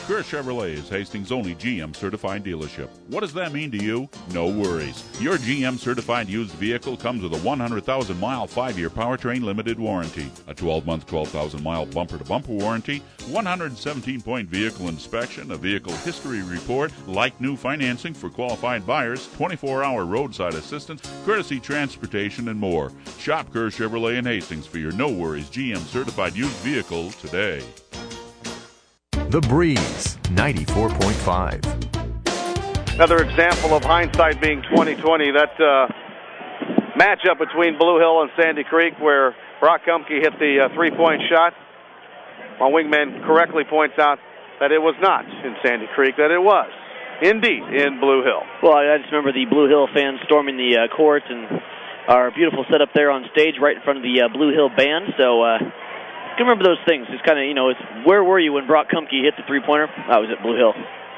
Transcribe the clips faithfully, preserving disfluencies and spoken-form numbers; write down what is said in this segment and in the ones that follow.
Kerr Chevrolet is Hastings' only G M certified dealership. What does that mean to you? No worries. Your G M certified used vehicle comes with a one hundred thousand mile five-year powertrain limited warranty, a twelve month twelve thousand mile bumper-to-bumper warranty, one hundred seventeen point vehicle inspection, a vehicle history report, like new financing for qualified buyers, twenty-four hour roadside assistance, courtesy transportation, and more. Shop Kerr Chevrolet in Hastings for your no worries G M certified used vehicle today. The Breeze, ninety-four point five. Another example of hindsight being twenty twenty. That uh, matchup between Blue Hill and Sandy Creek, where Brock Kumke hit the uh, three-point shot. My wingman correctly points out that it was not in Sandy Creek, that it was indeed in Blue Hill. Well, I just remember the Blue Hill fans storming the uh, court and our beautiful setup there on stage right in front of the uh, Blue Hill band. So, uh, I can remember those things. It's kind of, you know, it's where were you when Brock Kumke hit the three-pointer? I was at Blue Hill.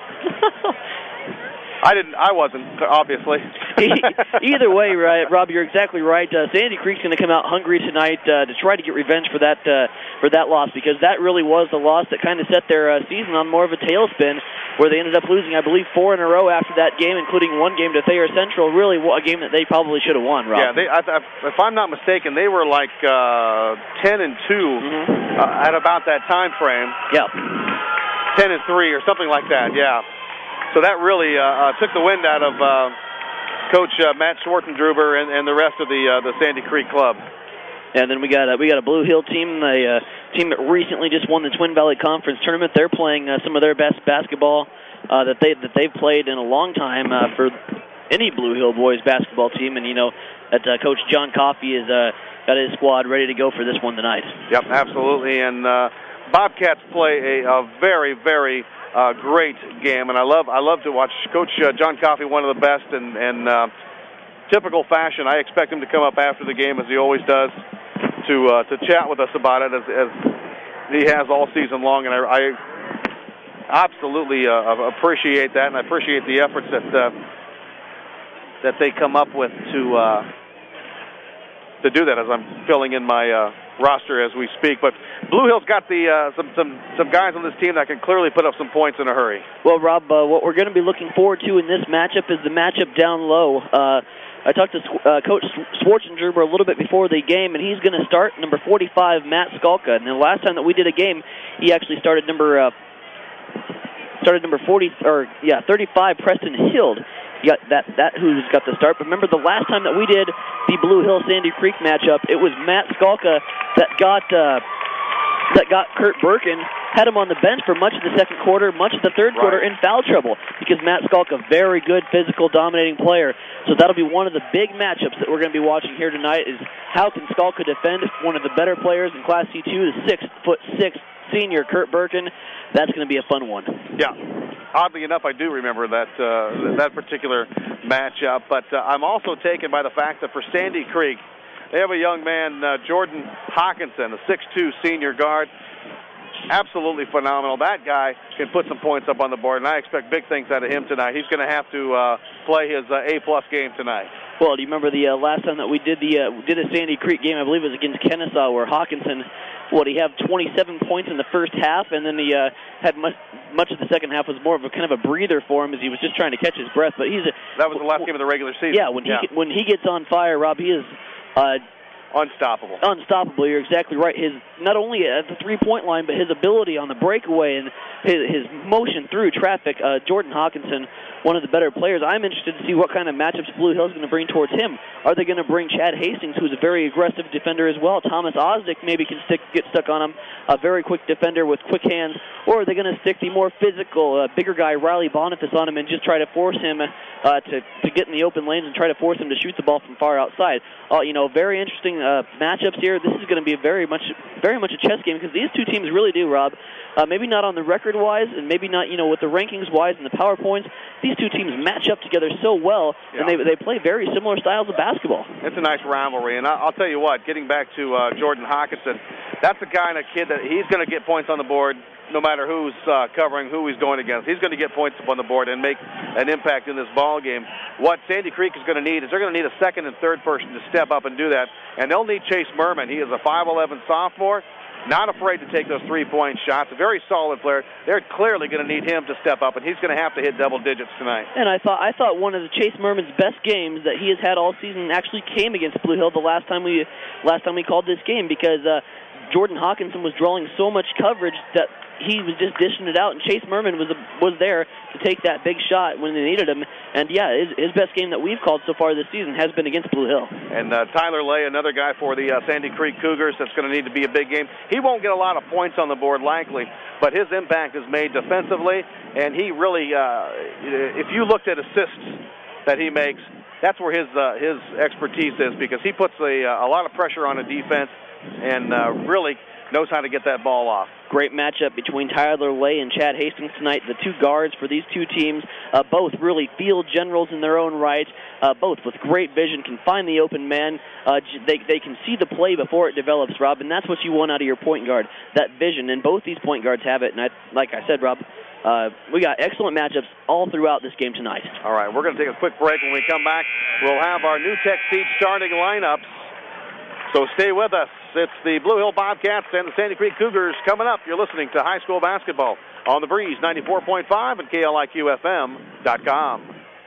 I didn't. I wasn't, obviously. Either way, right, Rob, you're exactly right. Uh, Sandy Creek's going to come out hungry tonight uh, to try to get revenge for that uh, for that loss, because that really was the loss that kind of set their uh, season on more of a tailspin, where they ended up losing, I believe, four in a row after that game, including one game to Thayer Central. Really, a game that they probably should have won, Rob. Yeah, they, I, I, if I'm not mistaken, they were like uh, ten and two mm-hmm. uh, at about that time frame. Yeah, ten and three or something like that. Yeah. So that really uh, uh, took the wind out of uh, Coach uh, Matt Schwartendruber and, and the rest of the uh, the Sandy Creek club. And then we got a, we got a Blue Hill team, a uh, team that recently just won the Twin Valley Conference tournament. They're playing uh, some of their best basketball uh, that they that they've played in a long time uh, for any Blue Hill boys basketball team. And you know that uh, Coach John Coffey has uh, got his squad ready to go for this one tonight. Yep, absolutely. And uh, Bobcats play a, a very very Uh, great game, and I love I love to watch Coach uh, John Coffey, one of the best, and, and uh, typical fashion. I expect him to come up after the game, as he always does, to uh, to chat with us about it, as, as he has all season long, and I, I absolutely uh, appreciate that, and I appreciate the efforts that uh, that they come up with to uh, to do that, as I'm filling in my uh, roster as we speak. But Blue Hill's got the uh, some some some guys on this team that can clearly put up some points in a hurry. Well, Rob, uh, what we're going to be looking forward to in this matchup is the matchup down low. Uh, I talked to uh, Coach Schwartendruber a little bit before the game, and he's going to start number forty-five, Matt Skalka. And the last time that we did a game, he actually started number uh, started number forty or yeah thirty-five, Preston Hild. You got that that who's got the start. But remember, the last time that we did the Blue Hill Sandy Creek matchup, it was Matt Skalka that got uh, that got Kurt Birkin, had him on the bench for much of the second quarter, much of the third quarter, right. in foul trouble, because Matt Skalka, very good physical, dominating player. So that'll be one of the big matchups that we're going to be watching here tonight. Is how can Skalka defend one of the better players in Class C two, the six foot six senior Kurt Birkin? That's going to be a fun one. Yeah. Oddly enough, I do remember that uh, that particular matchup, but uh, I'm also taken by the fact that for Sandy Creek, they have a young man, uh, Jordan Hawkinson, a six two senior guard. Absolutely phenomenal. That guy can put some points up on the board, and I expect big things out of him tonight. He's going to have to uh, play his uh, A-plus game tonight. Well, do you remember the uh, last time that we did the uh, did a Sandy Creek game? I believe it was against Kennesaw, where Hawkinson, what, he had twenty-seven points in the first half, and then he uh, had much much of the second half was more of a kind of a breather for him, as he was just trying to catch his breath. But he's a, that was the last game of the regular season. Yeah, when he yeah. when he gets on fire, Rob, he is. Uh, Unstoppable. Unstoppable. You're exactly right. His not only at the three-point line, but his ability on the breakaway and his, his motion through traffic. Uh, Jordan Hawkinson, one of the better players. I'm interested to see what kind of matchups Blue Hill's going to bring towards him. Are they going to bring Chad Hastings, who's a very aggressive defender as well? Thomas Osdick maybe can stick, get stuck on him, a very quick defender with quick hands. Or are they going to stick the more physical, uh, bigger guy, Riley Boniface, on him and just try to force him uh, to, to get in the open lanes and try to force him to shoot the ball from far outside? Uh, you know, very interesting uh, matchups here. This is going to be a very much, very much a chess game, because these two teams really do, Rob. Uh, maybe not on the record-wise, and maybe not, you know, with the rankings-wise and the PowerPoints. These two teams match up together so well, yeah. and they they play very similar styles of basketball. It's a nice rivalry, and I'll tell you what. Getting back to uh, Jordan Hawkinson, that's the kind of kid that he's going to get points on the board, no matter who's uh, covering, who he's going against. He's going to get points up on the board and make an impact in this ball game. What Sandy Creek is going to need is they're going to need a second and third person to step up and do that, and they'll need Chase Merman. He is a five eleven sophomore. not afraid to take those three-point shots. A very solid player. They're clearly going to need him to step up, and he's going to have to hit double digits tonight. And I thought I thought one of the Chase Merman's best games that he has had all season actually came against Blue Hill the last time we last time we called this game, because uh, Jordan Hawkinson was drawing so much coverage that he was just dishing it out, and Chase Merman was was there to take that big shot when they needed him. And yeah, his, his best game that we've called so far this season has been against Blue Hill. And uh, Tyler Lay, another guy for the uh, Sandy Creek Cougars, that's going to need to be a big game. He won't get a lot of points on the board likely, but his impact is made defensively, and he really, uh, if you looked at assists that he makes, that's where his uh, his expertise is, because he puts a, a lot of pressure on a defense and uh, really knows how to get that ball off. Great matchup between Tyler Lay and Chad Hastings tonight. The two guards for these two teams, uh, both really field generals in their own right, uh, both with great vision, can find the open man. Uh, they, they can see the play before it develops, Rob, and that's what you want out of your point guard, that vision, and both these point guards have it. And I, like I said, Rob, uh, we got excellent matchups all throughout this game tonight. All right, we're going to take a quick break. When we come back, we'll have our New Tech Seed starting lineups. So stay with us. It's the Blue Hill Bobcats and the Sandy Creek Cougars coming up. You're listening to high school basketball on the Breeze ninety-four point five and K L I Q F M dot com.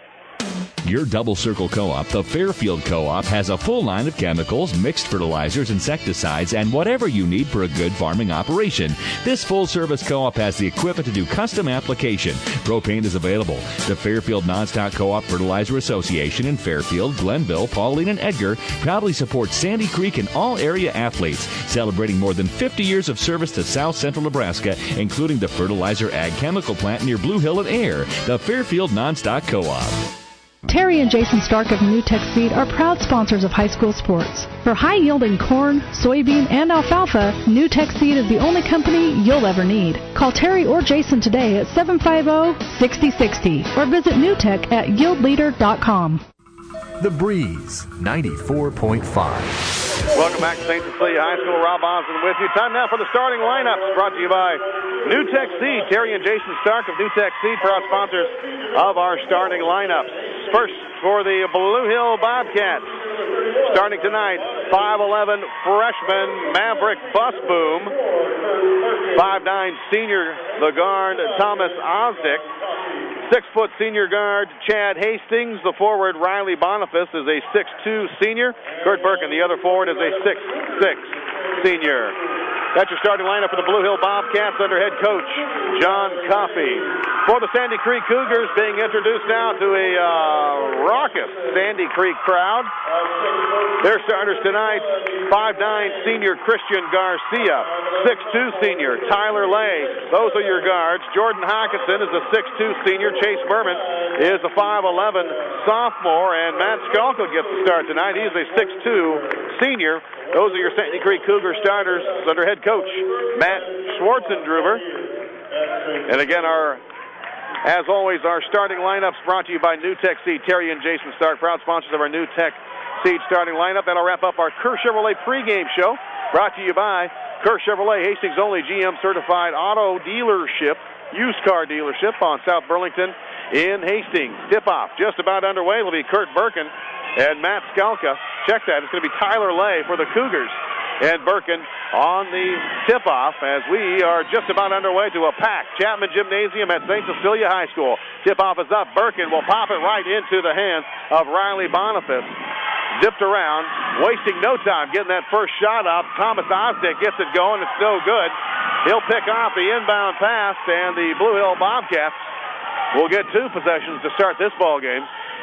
Your Double Circle Co-op, the Fairfield Co-op, has a full line of chemicals, mixed fertilizers, insecticides, and whatever you need for a good farming operation. This full-service co-op has the equipment to do custom application. Propane is available. The Fairfield Nonstock Co-op Fertilizer Association in Fairfield, Glenville, Pauline, and Edgar proudly supports Sandy Creek and all area athletes, celebrating more than fifty years of service to South Central Nebraska, including the Fertilizer Ag Chemical Plant near Blue Hill and Air. The Fairfield Nonstock Co-op. Terry and Jason Stark of New Tech Seed are proud sponsors of high school sports. For high-yielding corn, soybean, and alfalfa, New Tech Seed is the only company you'll ever need. Call Terry or Jason today at seven five zero, six zero six zero or visit newtech at yield leader dot com. The Breeze, ninety-four point five. Welcome back to Saint Cecilia High School. Rob Osmond with you. Time now for the starting lineups, brought to you by New Tech Seed. Terry and Jason Stark of New Tech Seed, proud sponsors of our starting lineups. First, for the Blue Hill Bobcats, starting tonight, five eleven freshman Maverick Busboom, five nine senior, the guard Thomas Osdick, six foot senior guard Chad Hastings, the forward Riley Boniface is a six two senior, Kurt Birkin, the other forward, is a six six senior. That's your starting lineup for the Blue Hill Bobcats under head coach John Coffey. For the Sandy Creek Cougars, being introduced now to a uh, raucous Sandy Creek crowd. Their starters tonight, five nine senior Christian Garcia, six two senior Tyler Lay. Those are your guards. Jordan Hawkinson is a six two senior. Chase Merman is a five eleven sophomore. And Matt Skalka gets the start tonight. He is a six two senior. Those are your Sandy Creek Cougar starters under head coach Matt Schwartzendruber. And again, our, as always, our starting lineups brought to you by New Tech Seed. Terry and Jason Stark, proud sponsors of our New Tech Seed starting lineup. That'll wrap up our Kerr Chevrolet pregame show, brought to you by Kerr Chevrolet, Hastings only G M certified auto dealership, used car dealership on South Burlington in Hastings. Tip-off just about underway. It'll be Kurt Birkin and Matt Skalka. Check that. It's going to be Tyler Lay for the Cougars and Birkin on the tip-off as we are just about underway to a packed Chapman Gymnasium at Saint Cecilia High School. Tip-off is up. Birkin will pop it right into the hands of Riley Boniface. Zipped around, wasting no time getting that first shot up. Thomas Osdick gets it going. It's no good. He'll pick off the inbound pass, and the Blue Hill Bobcats will get two possessions to start this ball game.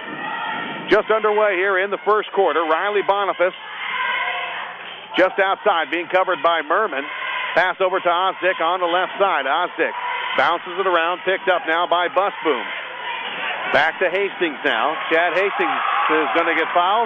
Just underway here in the first quarter. Riley Boniface just outside, being covered by Merman. Pass over to Osdick on the left side. Osdick bounces it around, picked up now by Busboom. Back to Hastings now. Chad Hastings is going to get fouled.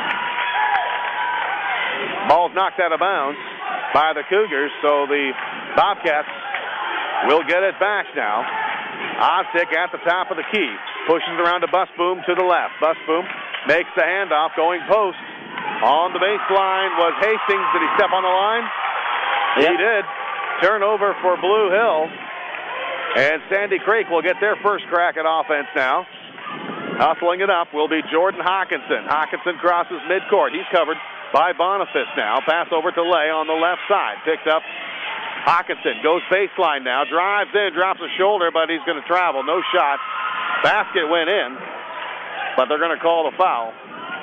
Ball's knocked out of bounds by the Cougars, so the Bobcats will get it back now. Osdick at the top of the key. Pushes it around to Busboom to the left. Busboom makes the handoff, going post. On the baseline was Hastings. Did he step on the line? Yep. He did. Turnover for Blue Hill. And Sandy Creek will get their first crack at offense now. Hustling it up will be Jordan Hawkinson. Hawkinson crosses midcourt. He's covered by Boniface now. Pass over to Lay on the left side. Picked up Hawkinson goes baseline now, drives in, drops a shoulder, but he's going to travel. No shot. Basket went in, but they're going to call the foul.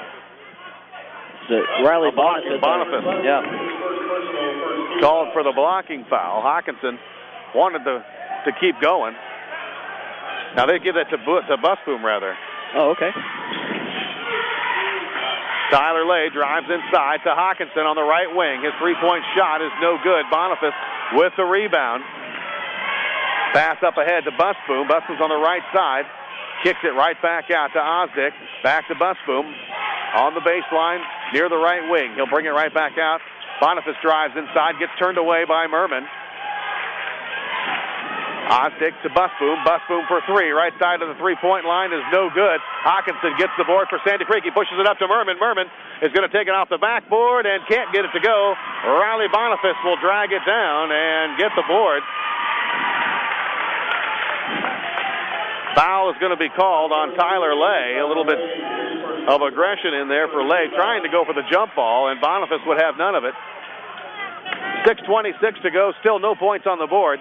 The Riley Boniface. Boniface. Yeah. Called for the blocking foul. Hawkinson wanted to, to keep going. Now they give that to, to Busboom, rather. Oh, okay. Tyler Lay drives inside to Hawkinson on the right wing. His three-point shot is no good. Boniface with the rebound. Pass up ahead to Busboom. Busboom's on the right side. Kicks it right back out to Osdick. Back to Busboom on the baseline near the right wing. He'll bring it right back out. Boniface drives inside, gets turned away by Merman. Osdick to Busboom. Busboom for three. Right side of the three-point line is no good. Hawkinson gets the board for Sandy Creek. He pushes it up to Merman. Merman is going to take it off the backboard and can't get it to go. Riley Boniface will drag it down and get the board. Foul is going to be called on Tyler Lay. A little bit of aggression in there for Lay, trying to go for the jump ball, and Boniface would have none of it. six twenty-six to go. Still no points on the board.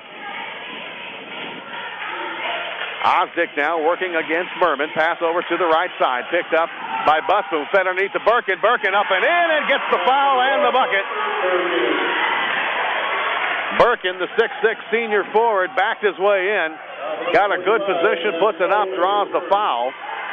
Osdick now working against Merman. Pass over to the right side. Picked up by Busboom. Fed underneath to Birkin. Birkin up and in and gets the foul and the bucket. Birkin, the six six senior forward, backed his way in. Got a good position, puts it up, draws the foul.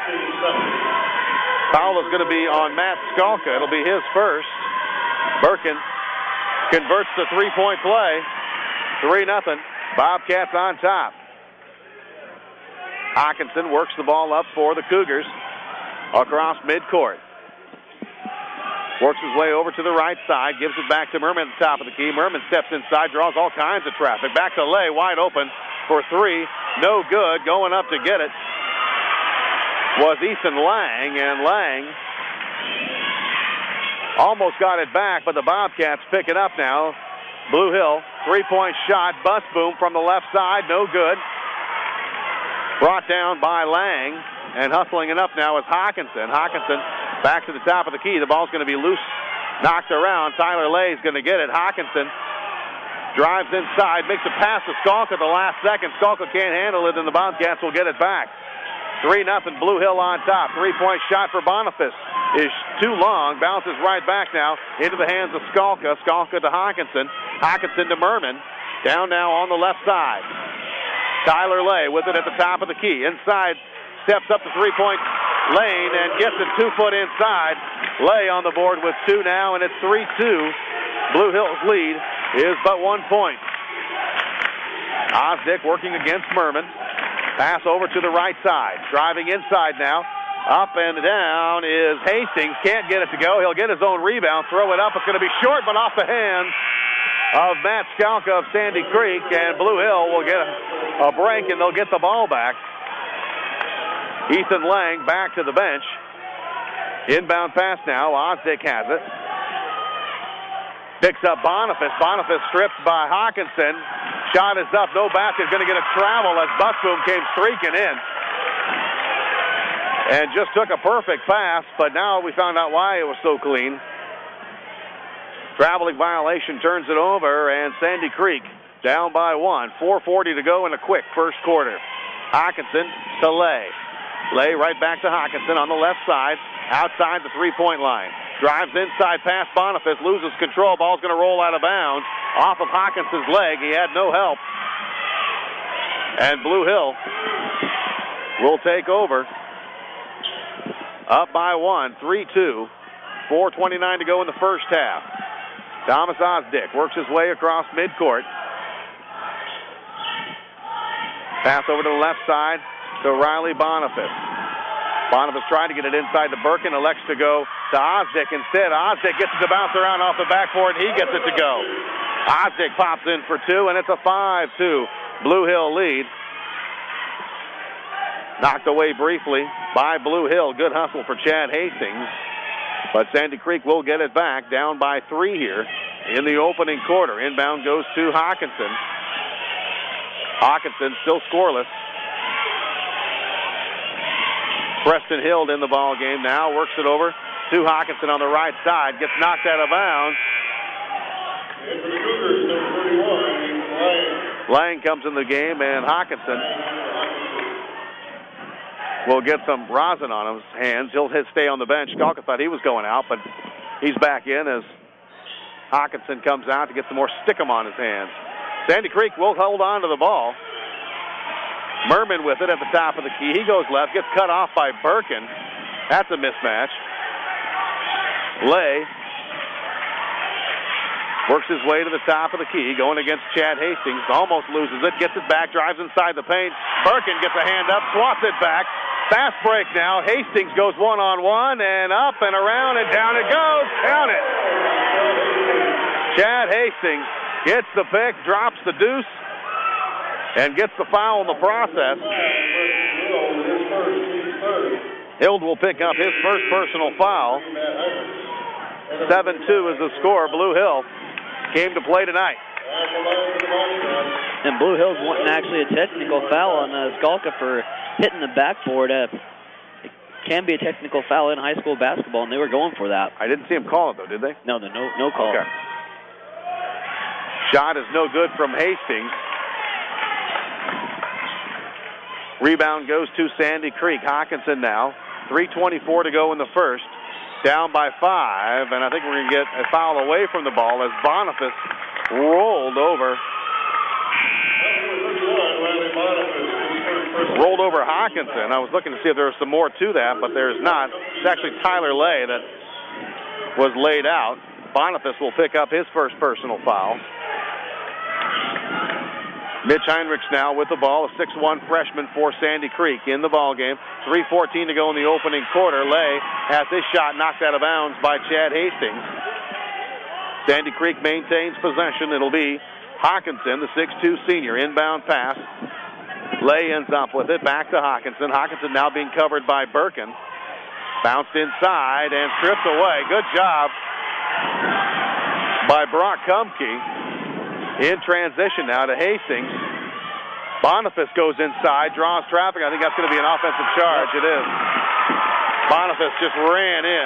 Foul is going to be on Matt Skalka. It'll be his first. Birkin converts the three-point play. three nothing. Bobcats on top. Hawkinson works the ball up for the Cougars across midcourt. Works his way over to the right side, gives it back to Merman at the top of the key. Merman steps inside, draws all kinds of traffic. Back to Lay, wide open for three. No good. Going up to get it was Ethan Lang, and Lang almost got it back, but the Bobcats pick it up now. Blue Hill, three-point shot. Busboom from the left side, no good. Brought down by Lang, and hustling it up now is Hawkinson. Hawkinson back to the top of the key. The ball's going to be loose, knocked around. Tyler Lay's going to get it. Hawkinson drives inside, makes a pass to Skalka at the last second. Skalka can't handle it, and the Bobcats will get it back. three nothing, Blue Hill on top. Three-point shot for Boniface is too long. Bounces right back now into the hands of Skalka. Skalka to Hawkinson. Hawkinson to Merman. Down now on the left side. Tyler Lay with it at the top of the key. Inside, steps up the three-point lane and gets it two foot inside. Lay on the board with two now, and it's three two. Blue Hill's lead is but one point. Osdick working against Merman. Pass over to the right side. Driving inside now. Up and down is Hastings. Can't get it to go. He'll get his own rebound. Throw it up. It's going to be short, but off the hands of Matt Skalka of Sandy Creek, and Blue Hill will get a, a break, and they'll get the ball back. Ethan Lang back to the bench. Inbound pass now. Osdick has it. Picks up Boniface. Boniface stripped by Hawkinson. Shot is up. No basket. Going to get a travel as Busboom came streaking in. And just took a perfect pass, but now we found out why it was so clean. Traveling violation turns it over, and Sandy Creek down by one. four forty to go in a quick first quarter. Hawkinson to Lay. Lay right back to Hawkinson on the left side, outside the three-point line. Drives inside past Boniface, loses control. Ball's going to roll out of bounds off of Hawkinson's leg. He had no help. And Blue Hill will take over. Up by one, three two. four twenty-nine to go in the first half. Thomas Osdick works his way across midcourt. Pass over to the left side to Riley Boniface. Boniface trying to get it inside to Birkin, elects to go to Osdick instead. Osdick gets it to bounce around off the backboard, and he gets it to go. Osdick pops in for two, and it's a five two Blue Hill lead. Knocked away briefly by Blue Hill. Good hustle for Chad Hastings. But Sandy Creek will get it back, down by three here in the opening quarter. Inbound goes to Hawkinson. Hawkinson still scoreless. Preston Hill in the ball game now. Works it over to Hawkinson on the right side. Gets knocked out of bounds. Lang comes in the game, and Hawkinson will get some rosin on his hands. He'll hit, stay on the bench. Skalka thought he was going out, but he's back in as Hawkinson comes out to get some more stickum on his hands. Sandy Creek will hold on to the ball. Merman with it at the top of the key. He goes left, gets cut off by Birkin. That's a mismatch. Lay works his way to the top of the key, going against Chad Hastings. Almost loses it, gets it back, drives inside the paint. Birkin gets a hand up, swats it back. Fast break now. Hastings goes one-on-one, and up and around, and down it goes. Count it. Chad Hastings gets the pick, drops the deuce, and gets the foul in the process. Hild will pick up his first personal foul. seven two is the score. Blue Hill came to play tonight. And Blue Hill's wanting actually a technical foul on uh, Skalka for hitting the backboard. Uh, it can be a technical foul in high school basketball, and they were going for that. I didn't see him call it, though, did they? No, no, no call. Okay. Shot is no good from Hastings. Rebound goes to Sandy Creek. Hawkinson now. three twenty-four to go in the first. Down by five, and I think we're going to get a foul away from the ball as Boniface rolled over. Rolled over Hawkinson. I was looking to see if there was some more to that, but there's not. It's actually Tyler Lay that was laid out. Boniface will pick up his first personal foul. Mitch Heinrichs now with the ball, a six one freshman for Sandy Creek in the ball game. three fourteen to go in the opening quarter. Lay has his shot knocked out of bounds by Chad Hastings. Sandy Creek maintains possession. It'll be Hawkinson, the six two senior, inbound pass. Lay ends up with it, back to Hawkinson. Hawkinson now being covered by Birkin. Bounced inside and stripped away. Good job by Brock Kumke. In transition now to Hastings. Boniface goes inside, draws traffic. I think that's going to be an offensive charge. It is. Boniface just ran in.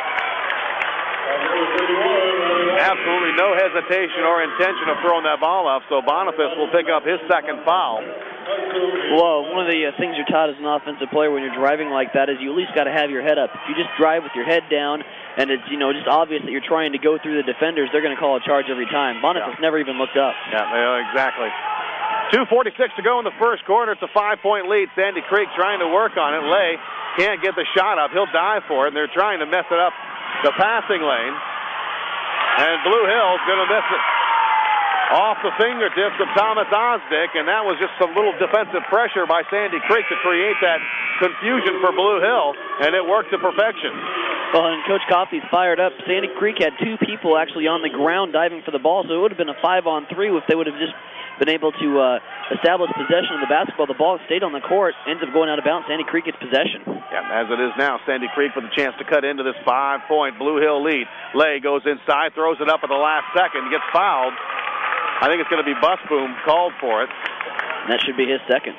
Absolutely no hesitation or intention of throwing that ball up, so Boniface will pick up his second foul. Well, one of the uh, things you're taught as an offensive player when you're driving like that is you at least got to have your head up. If you just drive with your head down and it's, you know, just obvious that you're trying to go through the defenders, they're going to call a charge every time. Boniface yeah. never even looked up. Yeah, exactly. two forty-six to go in the first quarter. It's a five-point lead. Sandy Creek trying to work on it. Lay can't get the shot up. He'll dive for it, and they're trying to mess it up the passing lane. And Blue Hill's going to miss it. Off the fingertips of Thomas Osdick, and that was just some little defensive pressure by Sandy Creek to create that confusion for Blue Hill, and it worked to perfection. Well, and Coach Coffey's fired up. Sandy Creek had two people actually on the ground diving for the ball, so it would have been a five-on-three if they would have just been able to uh, establish possession of the basketball. The ball stayed on the court, ends up going out of bounds. Sandy Creek gets possession. Yeah, as it is now, Sandy Creek with a chance to cut into this five-point Blue Hill lead. Lay goes inside, throws it up at the last second, gets fouled. I think it's going to be Busboom called for it. And that should be his second.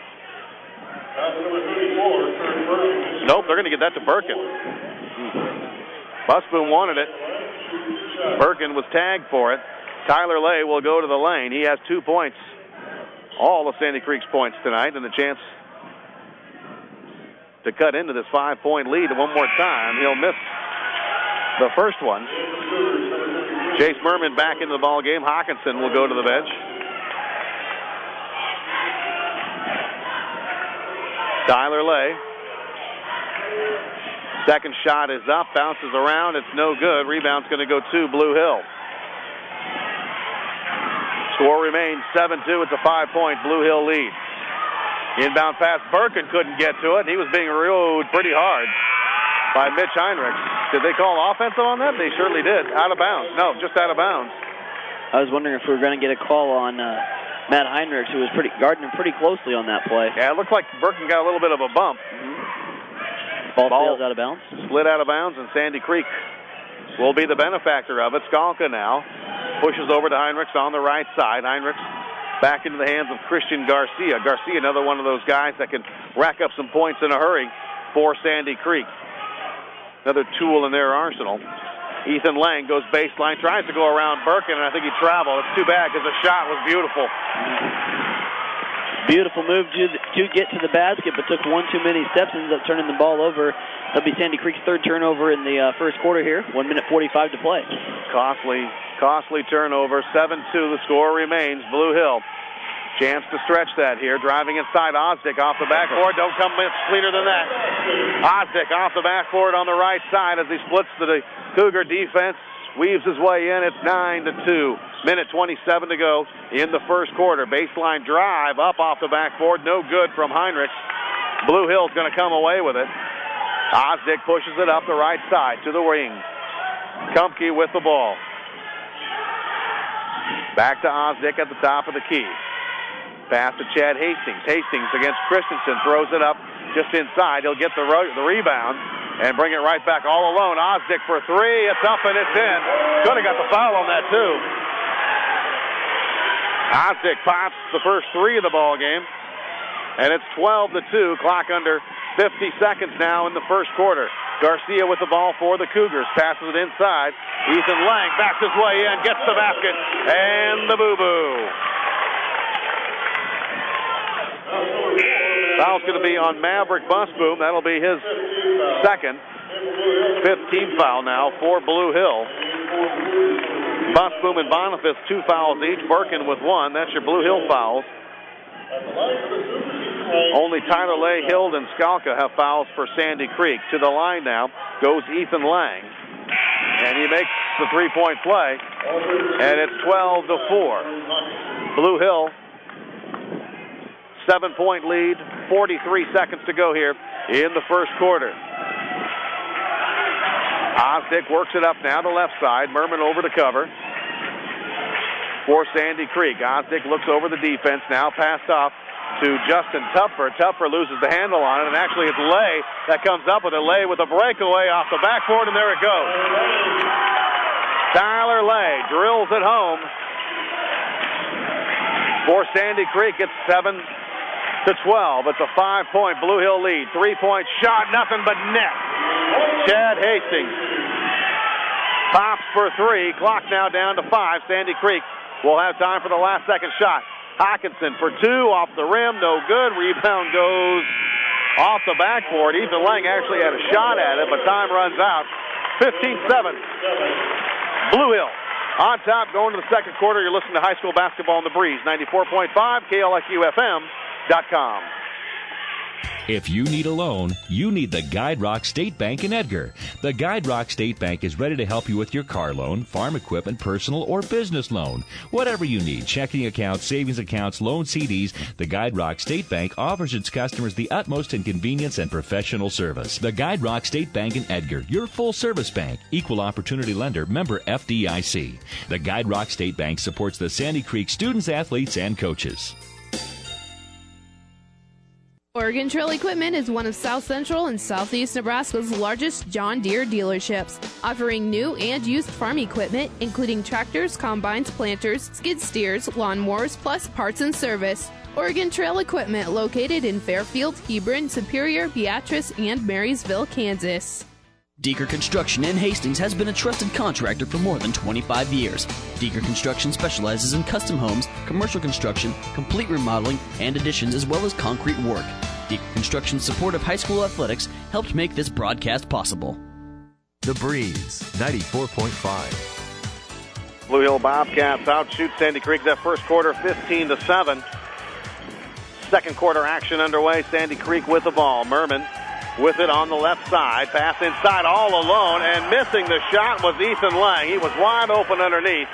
Nope, they're going to get that to Birkin. Busboom wanted it. Birkin was tagged for it. Tyler Lay will go to the lane. He has two points. All of Sandy Creek's points tonight, and a chance to cut into this five-point lead one more time. He'll miss the first one. Chase Merman back into the ball game. Hawkinson will go to the bench. Tyler Lay. Second shot is up, bounces around. It's no good. Rebound's going to go to Blue Hill. Score remains seven two. It's a five-point Blue Hill lead. Inbound pass. Birkin couldn't get to it. He was being rode pretty hard by Mitch Heinrichs. Did they call offensive on that? They surely did. Out of bounds. No, just out of bounds. I was wondering if we were going to get a call on uh, Matt Heinrichs, who was pretty guarding him pretty closely on that play. Yeah, it looked like Birkin got a little bit of a bump. Mm-hmm. Ball, Ball sails out of bounds. Slid out of bounds, and Sandy Creek will be the benefactor of it. Skalka now pushes over to Heinrichs on the right side. Heinrichs back into the hands of Christian Garcia. Garcia, another one of those guys that can rack up some points in a hurry for Sandy Creek. Another tool in their arsenal. Ethan Lang goes baseline, tries to go around Birkin, and I think he traveled. It's too bad because the shot was beautiful. Beautiful move to, to get to the basket, but took one too many steps and ends up turning the ball over. That'll be Sandy Creek's third turnover in the uh, first quarter here. one minute forty-five to play. Costly, costly turnover. seven two the score remains. Blue Hill. Chance to stretch that here. Driving inside, Osdick off the backboard. Don't come much cleaner than that. Osdick off the backboard on the right side as he splits to the Cougar defense. Weaves his way in. It's nine to two. minute twenty-seven to go in the first quarter. Baseline drive up off the backboard. No good from Heinrich. Blue Hill's going to come away with it. Osdick pushes it up the right side to the wing. Kumpke with the ball. Back to Osdick at the top of the key. Pass to Chad Hastings. Hastings against Christensen. Throws it up just inside. He'll get the, ro- the rebound and bring it right back all alone. Osdick for three. It's up and it's in. Could have got the foul on that, too. Osdick pops the first three of the ball game. And it's twelve to two. Clock under fifty seconds now in the first quarter. Garcia with the ball for the Cougars. Passes it inside. Ethan Lang backs his way in. Gets the basket. And the boo-boo. Foul's going to be on Maverick Busboom. That'll be his second. Fifth team foul now for Blue Hill. Busboom and Boniface, two fouls each. Birkin with one. That's your Blue Hill fouls. Only Tyler Lay, Hild, and Skalka have fouls for Sandy Creek. To the line now goes Ethan Lang. And he makes the three-point play. And it's twelve to four. Blue Hill, seven-point lead, forty-three seconds to go here in the first quarter. Osdick works it up now to left side. Merman over to cover for Sandy Creek. Osdick looks over the defense now, passed off to Justin Tupfer. Tupfer loses the handle on it, and actually it's Lay that comes up with it. Lay with a breakaway off the backboard, and there it goes. Tyler Lay drills it home for Sandy Creek. It's seven to twelve. It's a five-point Blue Hill lead. Three-point shot, nothing but net. Chad Hastings pops for three. Clock now down to five. Sandy Creek will have time for the last second shot. Hawkinson for two, off the rim, no good. Rebound goes off the backboard. Ethan Lang actually had a shot at it, but time runs out. fifteen seven. Blue Hill on top going to the second quarter. You're listening to high school basketball in the Breeze. ninety-four point five K L X U F M dot com. If you need a loan, you need the Guide Rock State Bank in Edgar. The Guide Rock State Bank is ready to help you with your car loan, farm equipment, personal, or business loan. Whatever you need, checking accounts, savings accounts, loan C Ds, the Guide Rock State Bank offers its customers the utmost in convenience and professional service. The Guide Rock State Bank in Edgar, your full-service bank, equal opportunity lender, member F D I C. The Guide Rock State Bank supports the Sandy Creek students, athletes, and coaches. Oregon Trail Equipment is one of South Central and Southeast Nebraska's largest John Deere dealerships, offering new and used farm equipment, including tractors, combines, planters, skid steers, lawnmowers, plus parts and service. Oregon Trail Equipment, located in Fairfield, Hebron, Superior, Beatrice, and Marysville, Kansas. Deeker Construction in Hastings has been a trusted contractor for more than twenty-five years. Deeker Construction specializes in custom homes, commercial construction, complete remodeling, and additions, as well as concrete work. Deeker Construction's support of high school athletics helped make this broadcast possible. The Breeze, ninety-four point five. Blue Hill Bobcats outshoot Sandy Creek that first quarter, fifteen to seven. Second quarter action underway. Sandy Creek with the ball. Merman with it on the left side. Pass inside all alone, and missing the shot was Ethan Lang. He was wide open underneath.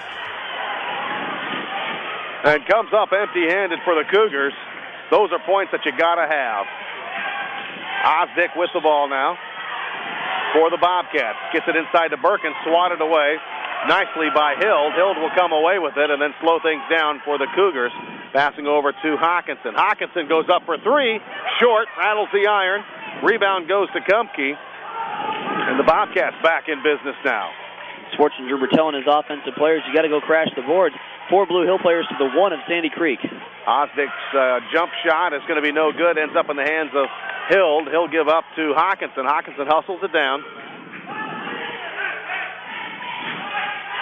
And comes up empty-handed for the Cougars. Those are points that you got to have. Osdick with the ball now for the Bobcats. Gets it inside to Birkin, swatted away nicely by Hild. Hild will come away with it and then slow things down for the Cougars. Passing over to Hawkinson. Hawkinson goes up for three. Short, rattles the iron. Rebound goes to Kumpke. And the Bobcats back in business now. Schwarzenegger telling his offensive players, you got to go crash the boards. Four Blue Hill players to the one of Sandy Creek. Osdick's uh, jump shot is going to be no good. Ends up in the hands of Hild. He'll give up to Hawkinson. Hawkinson hustles it down.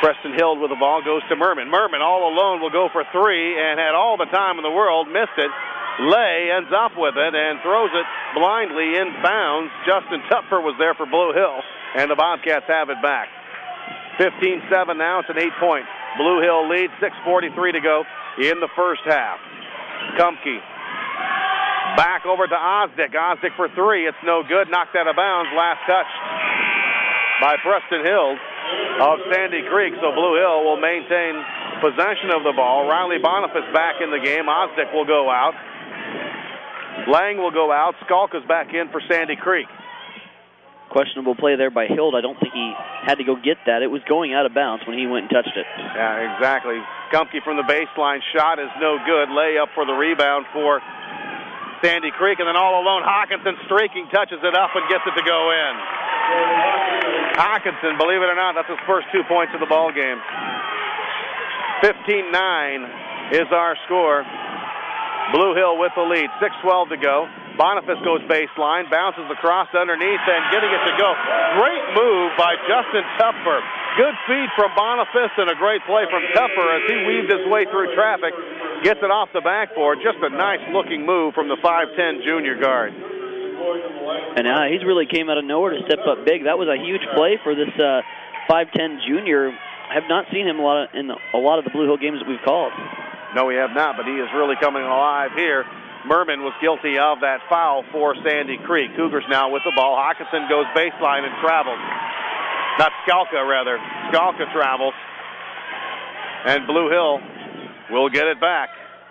Preston Hill with the ball goes to Merman. Merman all alone will go for three and had all the time in the world, missed it. Lay ends up with it and throws it blindly in bounds. Justin Tupfer was there for Blue Hill, and the Bobcats have it back. fifteen seven now. It's an eight-point Blue Hill lead. six forty-three to go in the first half. Kumke back over to Osdick. Osdick for three. It's no good. Knocked out of bounds. Last touch by Preston Hill of Sandy Creek. So Blue Hill will maintain possession of the ball. Riley Boniface back in the game. Osdick will go out. Lang will go out. Skalka's back in for Sandy Creek. Questionable play there by Hild. I don't think he had to go get that. It was going out of bounds when he went and touched it. Yeah, exactly. Kumke from the baseline shot is no good. Layup for the rebound for Sandy Creek. And then all alone, Hawkinson streaking, touches it up and gets it to go in. Hawkinson, believe it or not, that's his first two points of the ball game. fifteen nine is our score. Blue Hill with the lead. six twelve to go. Boniface goes baseline, bounces across underneath, and getting it to go. Great move by Justin Tupfer. Good feed from Boniface and a great play from Tupfer as he weaved his way through traffic. Gets it off the backboard. Just a nice-looking move from the five ten junior guard. And uh, he's really came out of nowhere to step up big. That was a huge play for this uh, five ten junior. I have not seen him a lot of, in the, a lot of the Blue Hill games that we've called. No, we have not, but he is really coming alive here. Merman was guilty of that foul for Sandy Creek. Cougars now with the ball. Hawkinson goes baseline and travels. Not Skalka, rather. Skalka travels. And Blue Hill will get it back.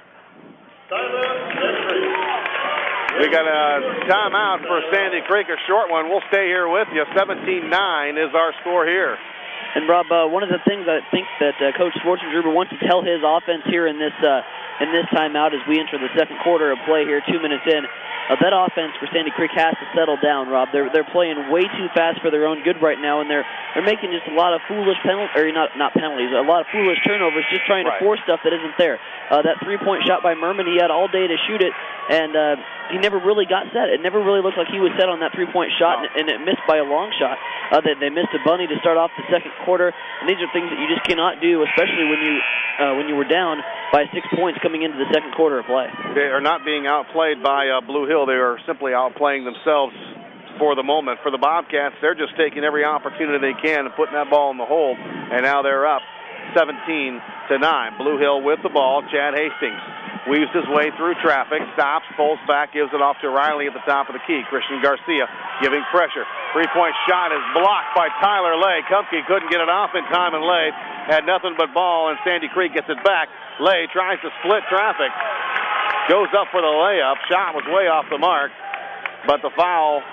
We got a timeout for Sandy Creek, a short one. We'll stay here with you. seventeen nine is our score here. And, Rob, uh, one of the things I think that uh, Coach Schwartzengruber wants to tell his offense here in this uh, in this timeout as we enter the second quarter of play here, two minutes in, uh, that offense for Sandy Creek has to settle down, Rob. They're they're playing way too fast for their own good right now, and they're they're making just a lot of foolish penalties, or not not penalties, a lot of foolish turnovers, just trying right. to force stuff that isn't there. Uh, that three-point shot by Merman, he had all day to shoot it, and uh, he never really got set. It never really looked like he was set on that three-point shot, and, and it missed by a long shot. Uh, they, they missed a bunny to start off the second quarter, and these are things that you just cannot do, especially when you uh, when you were down by six points coming into the second quarter of play. They are not being outplayed by uh, Blue Hill. They are simply outplaying themselves for the moment. For the Bobcats, they're just taking every opportunity they can and putting that ball in the hole, and now they're up seventeen to nine. Blue Hill with the ball. Chad Hastings weaves his way through traffic, stops, pulls back, gives it off to Riley at the top of the key. Christian Garcia giving pressure. Three-point shot is blocked by Tyler Lay. Kumke couldn't get it off in time, and Lay had nothing but ball, and Sandy Creek gets it back. Lay tries to split traffic. Goes up for the layup. Shot was way off the mark, but the foul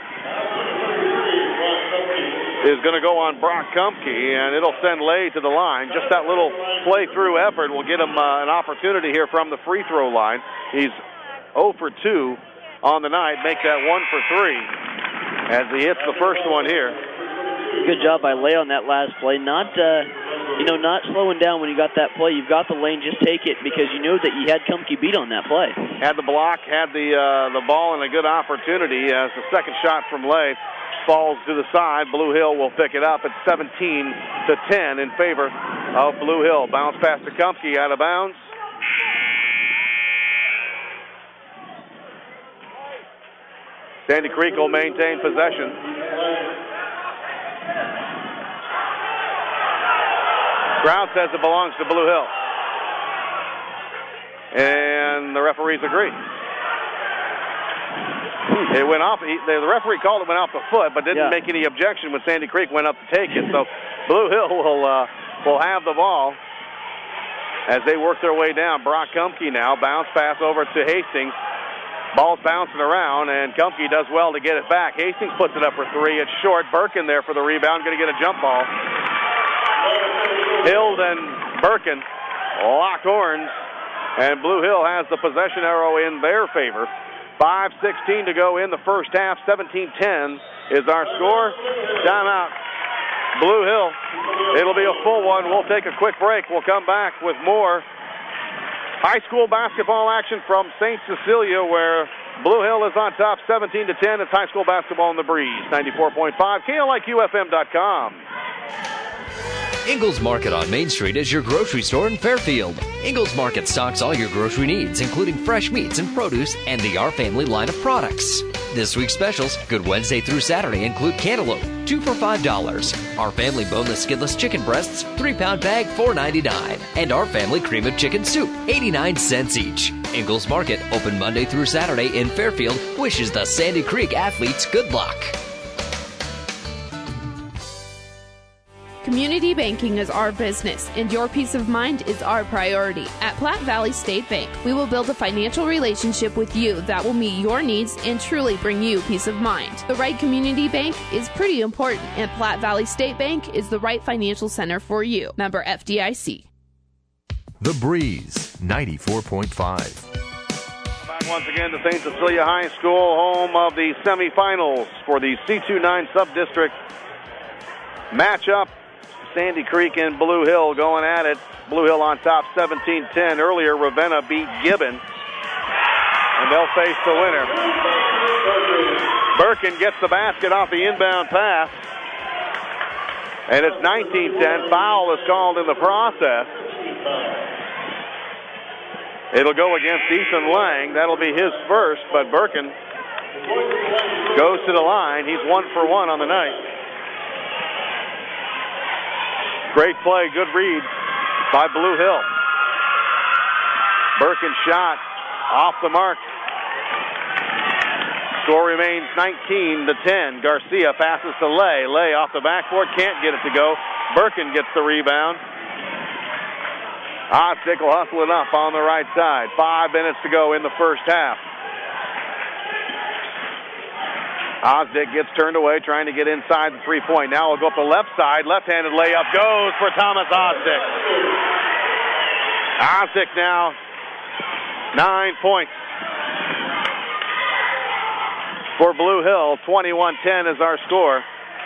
is going to go on Brock Kumke, and it'll send Lay to the line. Just that little play-through effort will get him uh, an opportunity here from the free throw line. He's zero for two on the night. Make that one for three as he hits the first one here. Good job by Lay on that last play. Not, uh, you know, not slowing down when you got that play. You've got the lane. Just take it because you know that you had Kumke beat on that play. Had the block, had the uh, the ball, and a good opportunity as the second shot from Lay falls to the side. Blue Hill will pick it up at seventeen to ten in favor of Blue Hill. Bounce pass to Kumke, out of bounds. Sandy Creek will maintain possession. Crowd says it belongs to Blue Hill, and the referees agree. It went off. He, the referee called it went off the foot, but didn't yeah. make any objection when Sandy Creek went up to take it. So Blue Hill will uh, will have the ball as they work their way down. Brock Kumke now bounce pass over to Hastings. Ball's bouncing around, and Kumke does well to get it back. Hastings puts it up for three. It's short. Birkin there for the rebound. Going to get a jump ball. Hild and Birkin locked horns, and Blue Hill has the possession arrow in their favor. five sixteen to go in the first half. seventeen ten is our score. Timeout. Blue Hill. It'll be a full one. We'll take a quick break. We'll come back with more high school basketball action from Saint Cecilia, where Blue Hill is on top seventeen to ten. It's high school basketball in the breeze. ninety-four point five K L I Q F M dot com. Ingalls Market on Main Street is your grocery store in Fairfield. Ingalls Market stocks all your grocery needs, including fresh meats and produce and the Our Family line of products. This week's specials, Good Wednesday through Saturday, include cantaloupe, two for five dollars. Our Family boneless skinless chicken breasts, three pound bag, four ninety-nine. And Our Family cream of chicken soup, eighty-nine cents each. Ingalls Market, open Monday through Saturday in Fairfield, wishes the Sandy Creek athletes good luck. Community banking is our business, and your peace of mind is our priority. At Platte Valley State Bank, we will build a financial relationship with you that will meet your needs and truly bring you peace of mind. The right community bank is pretty important, and Platte Valley State Bank is the right financial center for you. Member F D I C. The Breeze, ninety-four point five. Back once again to Saint Cecilia High School, home of the semifinals for the C twenty-nine sub-district matchup. Sandy Creek and Blue Hill going at it. Blue Hill on top seventeen ten. Earlier, Ravenna beat Gibbon. And they'll face the winner. Birkin gets the basket off the inbound pass. And it's nineteen ten. Foul is called in the process. It'll go against Ethan Lang. That'll be his first, but Birkin goes to the line. He's one for one on the night. Great play, good read by Blue Hill. Birkin shot off the mark. Score remains nineteen to ten. Garcia passes to Lay. Lay off the backboard, can't get it to go. Birkin gets the rebound. Osdick will hustle it up on the right side. Five minutes to go in the first half. Osdick gets turned away, trying to get inside the three-point. Now we'll go up the left side. Left-handed layup goes for Thomas Osdick. Osdick now, nine points for Blue Hill. twenty-one ten is our score.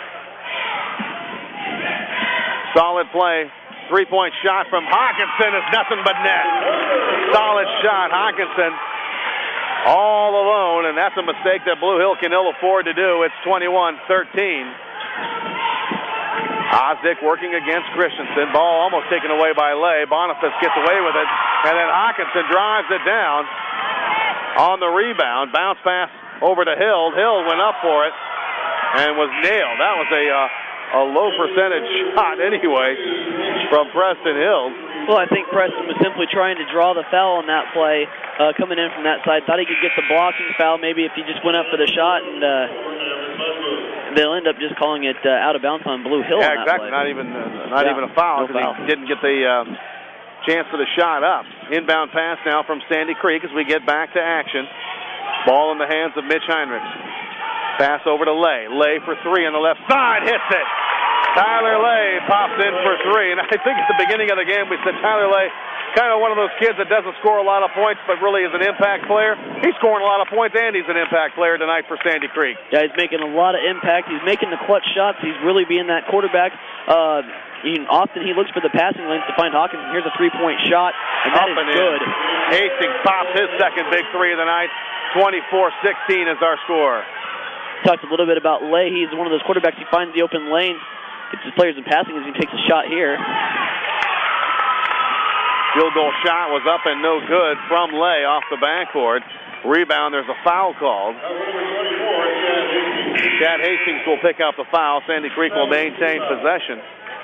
Solid play. Three-point shot from Hawkinson is nothing but net. Solid shot. Hawkinson all alone, and that's a mistake that Blue Hill can ill afford to do. It's twenty-one thirteen. Osdick working against Christensen. Ball almost taken away by Lay. Boniface gets away with it, and then Hawkinson drives it down on the rebound. Bounce pass over to Hill. Hill went up for it and was nailed. That was a uh, a low percentage shot anyway from Preston Hill. Well, I think Preston was simply trying to draw the foul on that play, uh, coming in from that side. Thought he could get the blocking foul maybe if he just went up for the shot, and uh, they'll end up just calling it uh, out of bounds on Blue Hill. Yeah, on that exactly. play. Not even uh, not yeah, even a foul because no he didn't get the uh, chance for the shot up. Inbound pass now from Sandy Creek as we get back to action. Ball in the hands of Mitch Heinrichs. Pass over to Lay. Lay for three on the left side. Hits it. Tyler Lay pops in for three. And I think at the beginning of the game we said Tyler Lay, kind of one of those kids that doesn't score a lot of points but really is an impact player. He's scoring a lot of points and he's an impact player tonight for Sandy Creek. Yeah, he's making a lot of impact. He's making the clutch shots. He's really being that quarterback. Uh, he, often he looks for the passing lanes to find Hawkins. Here's a three-point shot, and that Up is and good. In. Hastings pops his second big three of the night. twenty-four sixteen is our score. Talked a little bit about Lay. He's one of those quarterbacks. He finds the open lane, gets his players in passing as he takes a shot here. Field goal shot was up and no good from Lay off the backboard. Rebound, there's a foul called. Chad Hastings will pick up the foul. Sandy Creek will maintain possession.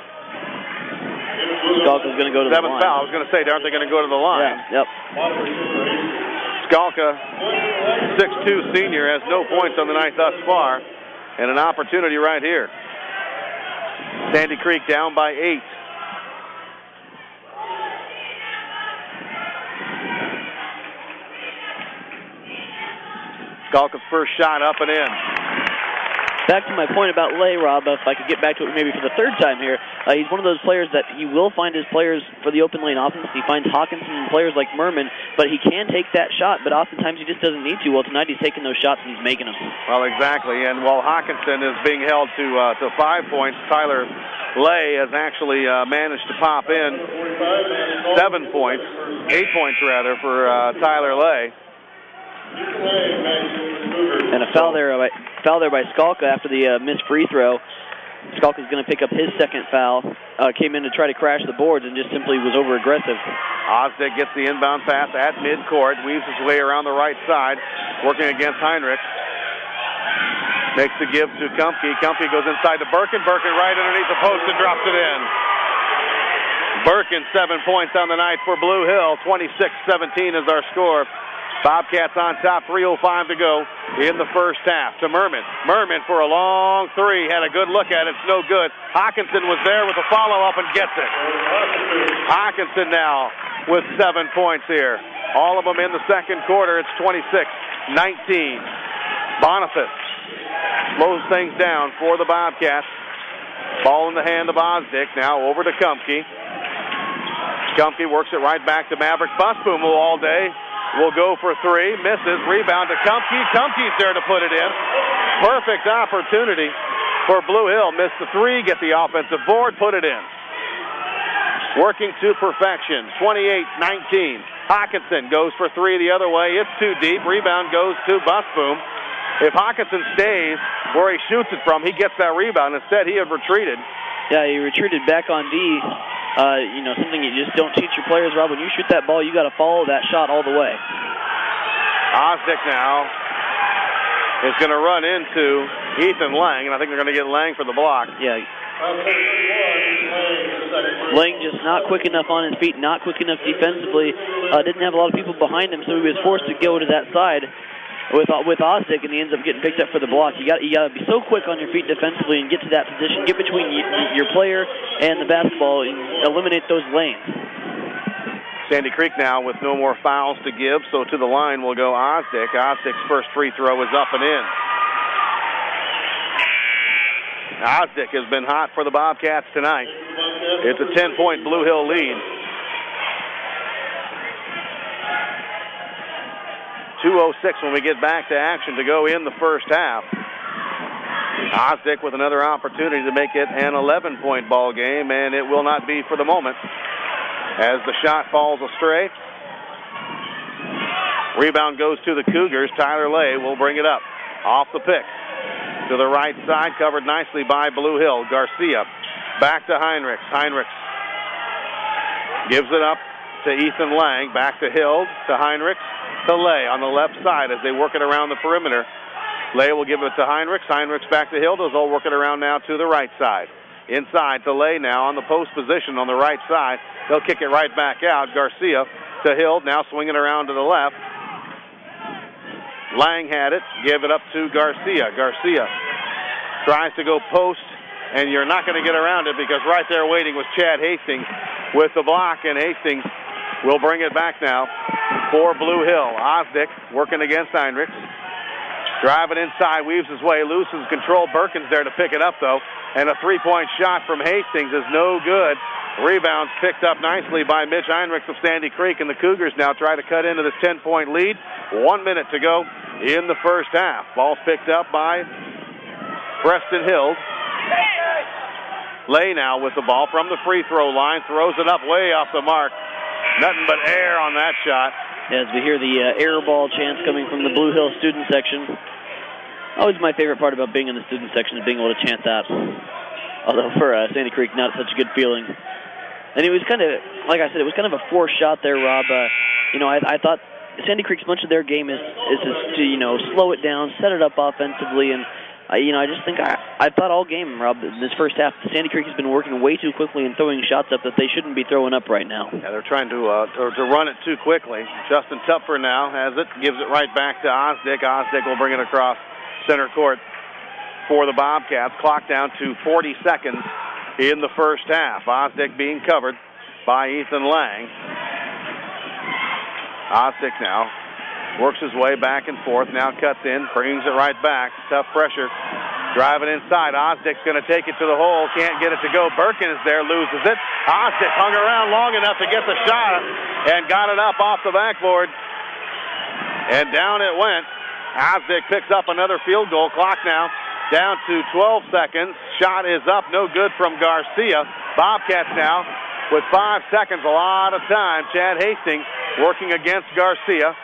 Skalka's going to go to Seventh the line. foul. I was going to say, aren't they going to go to the line? Yeah, yep. Skalka, six two senior, has no points on the night thus far, and an opportunity right here. Sandy Creek down by eight. Skalka's first shot up and in. Back to my point about Lay, Rob, if I could get back to it maybe for the third time here. Uh, he's one of those players that he will find his players for the open lane offense. He finds Hawkinson and players like Merman, but he can take that shot, but oftentimes he just doesn't need to. Well, tonight he's taking those shots and he's making them. Well, exactly, and while Hawkinson is being held to uh, to five points, Tyler Lay has actually uh, managed to pop in seven points, eight points rather, for uh, Tyler Lay. And a foul there by, foul there by Skalka after the uh, missed free throw. Skalka's going to pick up his second foul. Uh, came in to try to crash the boards and just simply was over-aggressive. Osdick gets the inbound pass at midcourt, weaves his way around the right side, working against Heinrich. Makes the give to Kumpke. Kumpke goes inside to Birkin. Birkin right underneath the post and drops it in. Birkin, seven points on the night for Blue Hill. twenty-six seventeen is our score. Bobcats on top, three oh five to go in the first half. To Merman. Merman for a long three. Had a good look at it. It's no good. Hawkinson was there with a follow-up and gets it. Hawkinson now with seven points here. All of them in the second quarter. It's twenty-six nineteen. Boniface slows things down for the Bobcats. Ball in the hand of Osdick. Now over to Kumpke. Kumpke works it right back to Maverick Busboom all day. Will go for three, misses, rebound to Kumpke. Kumpke's there to put it in. Perfect opportunity for Blue Hill. Missed the three, get the offensive board, put it in. Working to perfection, twenty-eight nineteen. Hawkinson goes for three the other way. It's too deep. Rebound goes to Busboom. If Hawkinson stays where he shoots it from, he gets that rebound. Instead, he had retreated. Yeah, he retreated back on D. Uh, you know, something you just don't teach your players, Rob. When you shoot that ball, you got to follow that shot all the way. Osdick now is going to run into Ethan Lang, and I think they're going to get Lang for the block. Yeah. Lang just not quick enough on his feet, not quick enough defensively. Uh, didn't have a lot of people behind him, so he was forced to go to that side with with Osdick, and he ends up getting picked up for the block. You got you got to be so quick on your feet defensively and get to that position, get between you, your player and the basketball, and eliminate those lanes. Sandy Creek now with no more fouls to give, so to the line will go Osdick. Osdick's first free throw is up and in. Osdick has been hot for the Bobcats tonight. It's a ten-point Blue Hill lead. two oh six when we get back to action to go in the first half. Osdick with another opportunity to make it an eleven-point ball game, and it will not be for the moment as the shot falls astray. Rebound goes to the Cougars. Tyler Lay will bring it up. Off the pick. To the right side, covered nicely by Blue Hill. Garcia back to Heinrichs. Heinrichs gives it up to Ethan Lang. Back to Hill, to Heinrichs. To Lay on the left side as they work it around the perimeter. Lay will give it to Heinrichs. Heinrichs back to Hill. They'll work it around now to the right side. Inside to Lay now on the post position on the right side. They'll kick it right back out. Garcia to Hill, now swinging around to the left. Lang had it. Give it up to Garcia. Garcia tries to go post, and you're not going to get around it because right there waiting was Chad Hastings with the block, and Hastings will bring it back now for Blue Hill. Osdick working against Heinrichs. Driving inside, weaves his way, loses control. Birkin's there to pick it up, though. And a three-point shot from Hastings is no good. Rebounds picked up nicely by Mitch Heinrichs of Sandy Creek, and the Cougars now try to cut into this ten-point lead. One minute to go in the first half. Ball's picked up by Preston Hill. Lay now with the ball from the free throw line. Throws it up way off the mark. Nothing but air on that shot. As we hear the uh, air ball chants coming from the Blue Hill student section. Always my favorite part about being in the student section is being able to chant that. Although for uh, Sandy Creek, not such a good feeling. And it was kind of, like I said, it was kind of a forced shot there, Rob. Uh, you know, I, I thought Sandy Creek's much of their game is, is is to, you know, slow it down, set it up offensively, and I, you know, I just think I, I thought all game, Rob, in this first half, Sandy Creek has been working way too quickly and throwing shots up that they shouldn't be throwing up right now. Yeah, they're trying to uh, to, to run it too quickly. Justin Tupfer now has it, gives it right back to Osdick. Osdick will bring it across center court for the Bobcats. Clock down to forty seconds in the first half. Osdick being covered by Ethan Lang. Osdick now works his way back and forth, now cuts in, brings it right back. Tough pressure. Driving inside. Osdick's going to take it to the hole. Can't get it to go. Birkin is there, loses it. Osdick hung around long enough to get the shot and got it up off the backboard. And down it went. Osdick picks up another field goal. Clock now down to twelve seconds. Shot is up. No good from Garcia. Bobcats now with five seconds. A lot of time. Chad Hastings working against Garcia.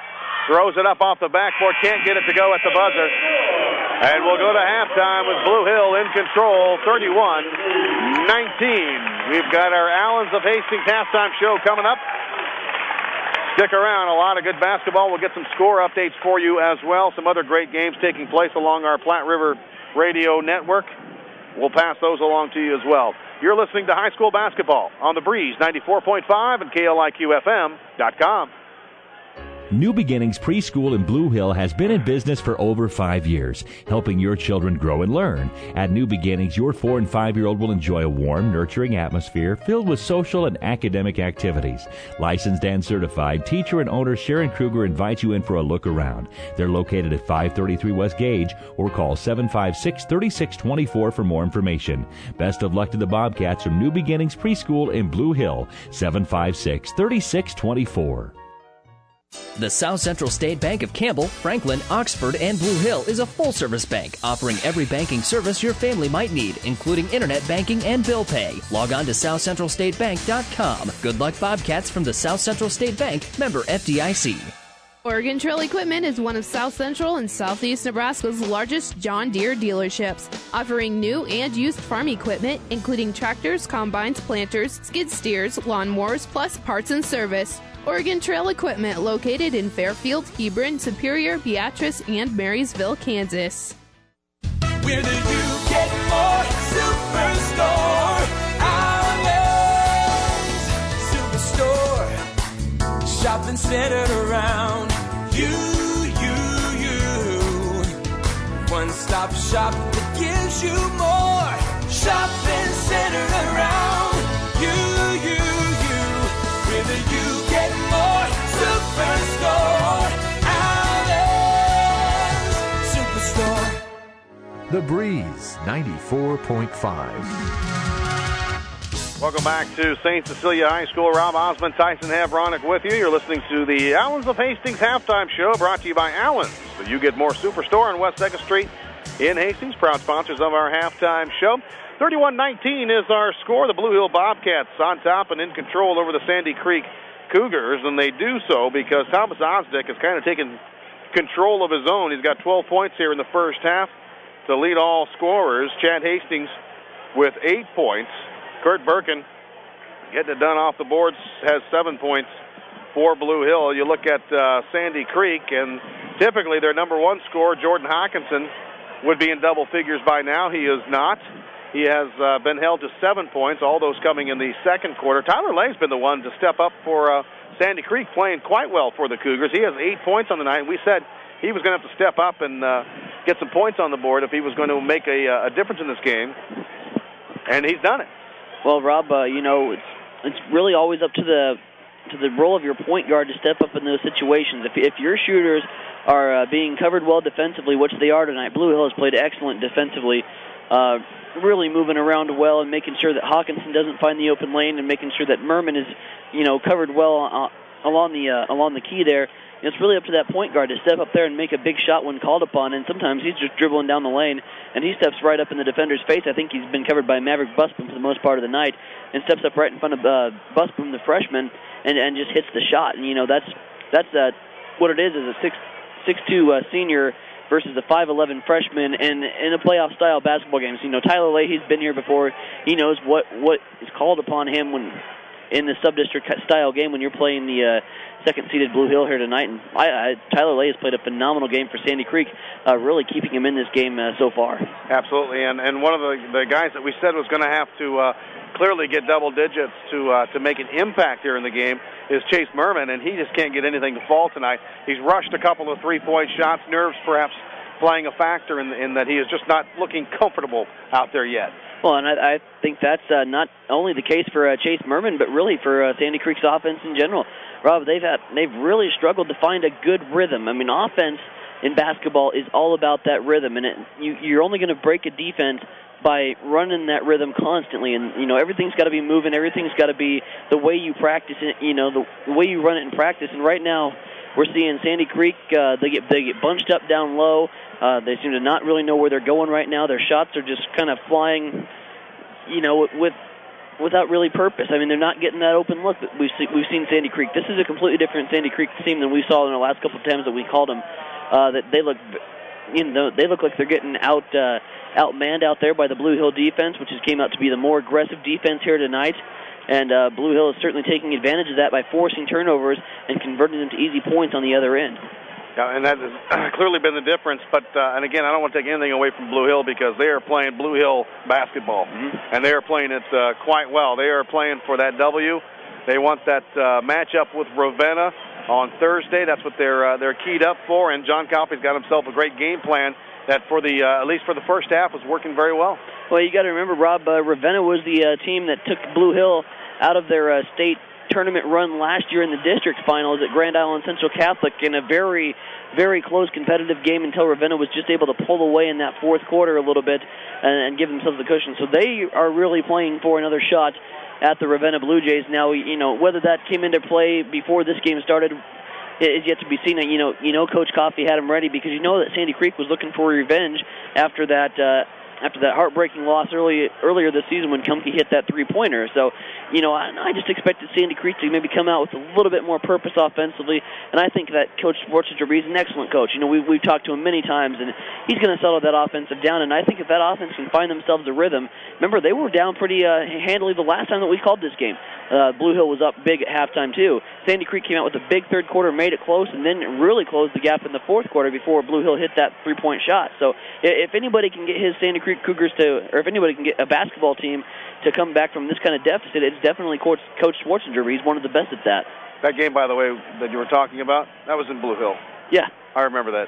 Throws it up off the backboard, can't get it to go at the buzzer. And we'll go to halftime with Blue Hill in control, thirty-one nineteen. We've got our Allens of Hastings halftime show coming up. Stick around, a lot of good basketball. We'll get some score updates for you as well. Some other great games taking place along our Platte River Radio Network. We'll pass those along to you as well. You're listening to high school basketball on the Breeze ninety-four point five and K L I Q F M dot com. New Beginnings Preschool in Blue Hill has been in business for over five years, helping your children grow and learn. At New Beginnings, your four- and five-year-old will enjoy a warm, nurturing atmosphere filled with social and academic activities. Licensed and certified, teacher and owner Sharon Kruger invites you in for a look around. They're located at five thirty-three West Gage, or call seven five six, three six two four for more information. Best of luck to the Bobcats from New Beginnings Preschool in Blue Hill, seven five six, three six two four. The South Central State Bank of Campbell, Franklin, Oxford, and Blue Hill is a full-service bank offering every banking service your family might need, including internet banking and bill pay. Log on to south central state bank dot com. Good luck, Bobcats, from the South Central State Bank, member F D I C. Oregon Trail Equipment is one of South Central and Southeast Nebraska's largest John Deere dealerships, offering new and used farm equipment, including tractors, combines, planters, skid steers, lawnmowers, plus parts and service. Oregon Trail Equipment, located in Fairfield, Hebron, Superior, Beatrice, and Marysville, Kansas. Where do you get more? Superstore. Allen's Superstore. Shopping centered around you, you, you. One-stop shop that gives you more. Shopping centered around you, you, you. Where do you get more? Superstore. Allen's Superstore. The Breeze ninety-four point five. Welcome back to Saint Cecilia High School. Rob Osmond, Tyson Havronic with you. You're listening to the Allens of Hastings halftime show, brought to you by Allens. So you get more Superstore on West second Street in Hastings. Proud sponsors of our halftime show. thirty-one nineteen is our score. The Blue Hill Bobcats on top and in control over the Sandy Creek Cougars, and they do so because Thomas Osdick has kind of taken control of his own. He's got twelve points here in the first half to lead all scorers. Chad Hastings with eight points. Kurt Birkin getting it done off the boards, has seven points for Blue Hill. You look at uh, Sandy Creek, and typically their number one scorer, Jordan Hawkinson, would be in double figures by now. He is not. He has uh, been held to seven points, all those coming in the second quarter. Tyler Lay's been the one to step up for uh, Sandy Creek, playing quite well for the Cougars. He has eight points on the night. We said he was going to have to step up and uh, get some points on the board if he was going to make a, a difference in this game, and he's done it. Well, Rob, uh, you know, it's it's really always up to the to the role of your point guard to step up in those situations. If if your shooters are uh, being covered well defensively, which they are tonight, Blue Hill has played excellent defensively, uh, really moving around well and making sure that Hawkinson doesn't find the open lane and making sure that Merman is, you know, covered well uh, along the uh, along the key there. It's really up to that point guard to step up there and make a big shot when called upon, and sometimes he's just dribbling down the lane, and he steps right up in the defender's face. I think he's been covered by Maverick Busboom for the most part of the night, and steps up right in front of uh, Busboom, the freshman, and, and just hits the shot. And, you know, that's that's uh, what it is, is a six six two uh, senior versus a five eleven freshman, and in a playoff-style basketball game. So, you know, Tyler Lay, he's been here before. He knows what, what is called upon him when in the sub-district style game when you're playing the uh, second-seeded Blue Hill here tonight. And I, I, Tyler Lay has played a phenomenal game for Sandy Creek, uh, really keeping him in this game uh, so far. Absolutely, and and one of the, the guys that we said was going to have to uh, clearly get double digits to uh, to make an impact here in the game is Chase Merman, and he just can't get anything to fall tonight. He's rushed a couple of three-point shots, nerves perhaps playing a factor in, in that he is just not looking comfortable out there yet. Well, and I, I think that's uh, not only the case for uh, Chase Merman, but really for uh, Sandy Creek's offense in general. Rob, they've had they've really struggled to find a good rhythm. I mean, offense in basketball is all about that rhythm, and it, you, you're only going to break a defense by running that rhythm constantly. And you know, everything's got to be moving. Everything's got to be the way you practice it. You know, the, the way you run it in practice. And right now, we're seeing Sandy Creek. Uh, they get they get bunched up down low. Uh, they seem to not really know where they're going right now. Their shots are just kind of flying, you know, with without really purpose. I mean, they're not getting that open look that we've seen, we've seen Sandy Creek. This is a completely different Sandy Creek team than we saw in the last couple of times that we called them. Uh, that they look, you know, they look like they're getting out uh, outmanned out there by the Blue Hill defense, which has came out to be the more aggressive defense here tonight. And uh, Blue Hill is certainly taking advantage of that by forcing turnovers and converting them to easy points on the other end. Yeah, and that has clearly been the difference. But, uh, and again, I don't want to take anything away from Blue Hill because they are playing Blue Hill basketball, mm-hmm. and they are playing it uh, quite well. They are playing for that W. They want that uh, matchup with Ravenna on Thursday. That's what they're uh, they're keyed up for, and John Coffey's got himself a great game plan that, for the uh, at least for the first half, was working very well. Well, you got to remember, Rob, uh, Ravenna was the uh, team that took Blue Hill out of their uh, state tournament run last year in the district finals at Grand Island Central Catholic in a very, very close competitive game until Ravenna was just able to pull away in that fourth quarter a little bit and, and give themselves the cushion. So they are really playing for another shot at the Ravenna Blue Jays. Now, you know, whether that came into play before this game started is yet to be seen. You know, you know, Coach Coffey had them ready because you know that Sandy Creek was looking for revenge after that uh, after that heartbreaking loss early earlier this season when Kumke hit that three-pointer. So, you know, I, I just expected Sandy Creek to maybe come out with a little bit more purpose offensively, and I think that Coach Schwarzenegger is an excellent coach. You know, we've, we've talked to him many times, and he's going to settle that offensive down, and I think if that offense can find themselves a rhythm, remember, they were down pretty uh, handily the last time that we called this game. Uh, Blue Hill was up big at halftime, too. Sandy Creek came out with a big third quarter, made it close, and then really closed the gap in the fourth quarter before Blue Hill hit that three-point shot. So if anybody can get his Sandy Creek Cougars to, or if anybody can get a basketball team to come back from this kind of deficit, it's definitely Coach, Coach Schwarzenegger. He's one of the best at that. That game, by the way, that you were talking about, that was in Blue Hill. Yeah. I remember that.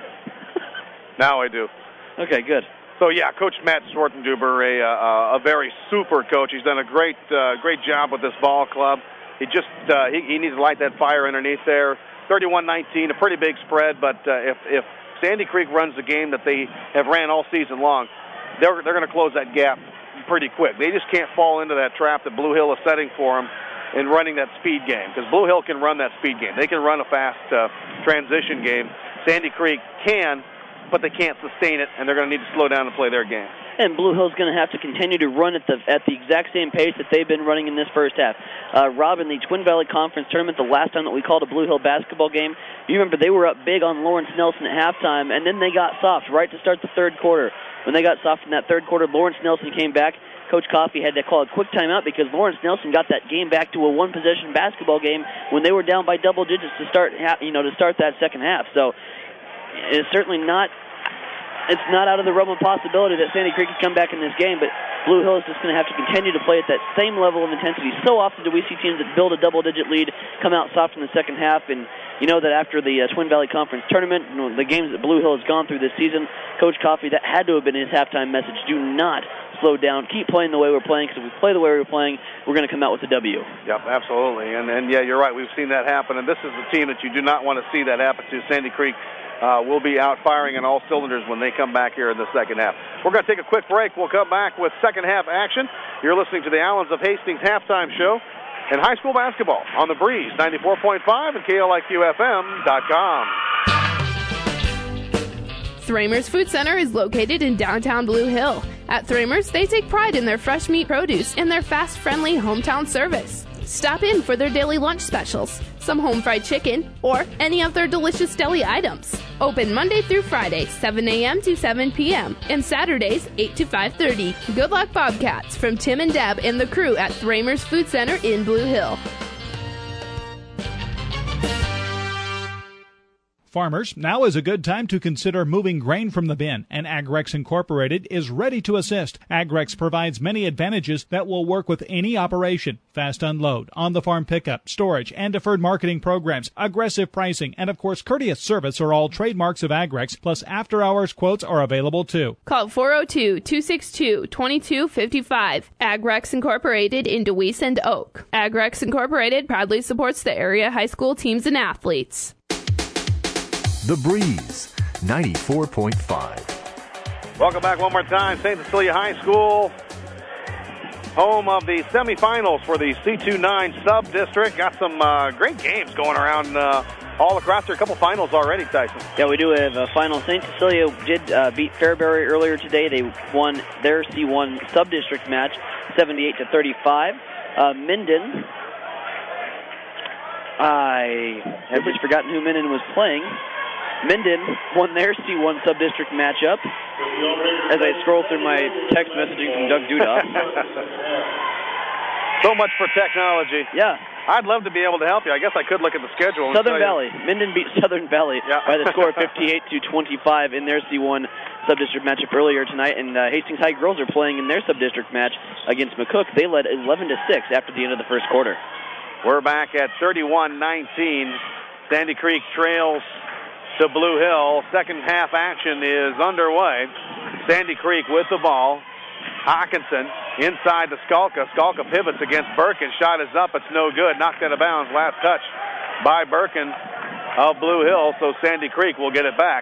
Now I do. Okay, good. So, yeah, Coach Matt Schwarzenegger, a, uh, a very super coach. He's done a great uh, great job with this ball club. He just uh, he, he needs to light that fire underneath there. thirty-one nineteen, a pretty big spread, but uh, if, if Sandy Creek runs the game that they have ran all season long, they're, they're going to close that gap pretty quick. They just can't fall into that trap that Blue Hill is setting for them in running that speed game, because Blue Hill can run that speed game. They can run a fast uh, transition game. Sandy Creek can, but they can't sustain it, and they're going to need to slow down and play their game. And Blue Hill's going to have to continue to run at the at the exact same pace that they've been running in this first half. Uh, Rob, in the Twin Valley Conference Tournament, the last time that we called a Blue Hill basketball game, you remember they were up big on Lawrence Nelson at halftime, and then they got soft right to start the third quarter. When they got soft in that third quarter, Lawrence Nelson came back. Coach Coffey had to call a quick timeout because Lawrence Nelson got that game back to a one-possession basketball game when they were down by double digits to start, you know, to start that second half. So it's certainly not. It's not out of the realm of possibility that Sandy Creek could come back in this game, but Blue Hill is just going to have to continue to play at that same level of intensity. So often do we see teams that build a double-digit lead come out soft in the second half, and you know that after the uh, Twin Valley Conference Tournament, you know, the games that Blue Hill has gone through this season, Coach Coffey, that had to have been his halftime message. Do not slow down. Keep playing the way we're playing, because if we play the way we're playing, we're going to come out with a W. Yep, absolutely. And, and yeah, you're right. We've seen that happen, and this is the team that you do not want to see that happen to. Sandy Creek Uh, will be out firing on all cylinders when they come back here in the second half. We're going to take a quick break. We'll come back with second half action. You're listening to the Allens of Hastings halftime show and high school basketball on the Breeze ninety-four point five and K L I Q F M dot com. Thramer's Food Center is located in downtown Blue Hill. At Thramer's, they take pride in their fresh meat produce and their fast, friendly hometown service. Stop in for their daily lunch specials, some home fried chicken, or any of their delicious deli items. Open Monday through Friday, seven a.m. to seven p.m., and Saturdays, eight to five thirty. Good luck, Bobcats, from Tim and Deb and the crew at Thramer's Food Center in Blue Hill. Farmers, now is a good time to consider moving grain from the bin, and Agrex Incorporated is ready to assist. Agrex provides many advantages that will work with any operation. Fast unload, on-the-farm pickup, storage, and deferred marketing programs, aggressive pricing, and of course courteous service are all trademarks of Agrex, plus after-hours quotes are available too. Call four oh two, two six two, two two five five. Agrex Incorporated in DeWeese and Oak. Agrex Incorporated proudly supports the area high school teams and athletes. The Breeze, ninety-four point five. Welcome back one more time. Saint Cecilia High School, home of the semifinals for the C twenty-nine sub-district. Got some uh, great games going around uh, all across there. A couple finals already, Tyson. Yeah, we do have a final. Saint Cecilia did uh, beat Fairbury earlier today. They won their C one sub-district match, seventy-eight to thirty-five. Uh, Minden. I have just forgotten who Minden was playing. Minden won their C one sub-district matchup as I scroll through my text messaging from Doug Duda. So much for technology. Yeah. I'd love to be able to help you. I guess I could look at the schedule. Southern Valley. Minden beat Southern Valley yeah. by the score of fifty-eight to twenty-five in their C one sub-district matchup earlier tonight, and uh, Hastings High girls are playing in their sub-district match against McCook. They led eleven to six after the end of the first quarter. We're back at thirty-one nineteen. Sandy Creek trails to Blue Hill. Second half action is underway. Sandy Creek with the ball. Hawkinson inside to Skalka. Skalka pivots against Birkin. Shot is up. It's no good. Knocked out of bounds. Last touch by Birkin of Blue Hill, so Sandy Creek will get it back.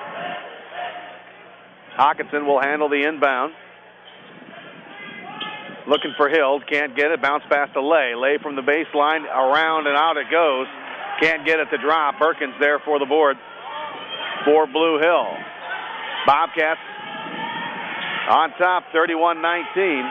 Hawkinson will handle the inbound. Looking for Hild. Can't get it. Bounce pass to Lay. Lay from the baseline. Around and out it goes. Can't get it to drop. Birkin's there for the board for Blue Hill. Bobcats on top, thirty-one nineteen.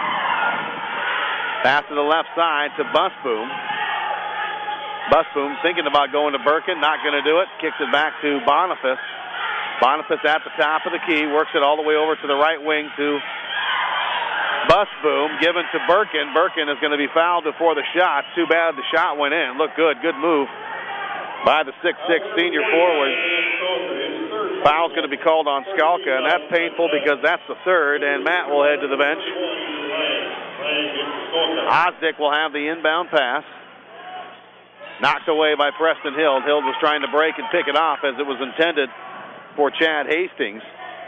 Pass to the left side to Busboom. Busboom thinking about going to Birkin, not going to do it. Kicks it back to Boniface. Boniface at the top of the key, works it all the way over to the right wing to Busboom, given to Birkin. Birkin is going to be fouled before the shot. Too bad the shot went in. Looked good. Good move by the six six senior forward. Foul's going to be called on Skalka, and that's painful because that's the third, and Matt will head to the bench. Osdick will have the inbound pass. Knocked away by Preston Hild. Hild was trying to break and pick it off as it was intended for Chad Hastings.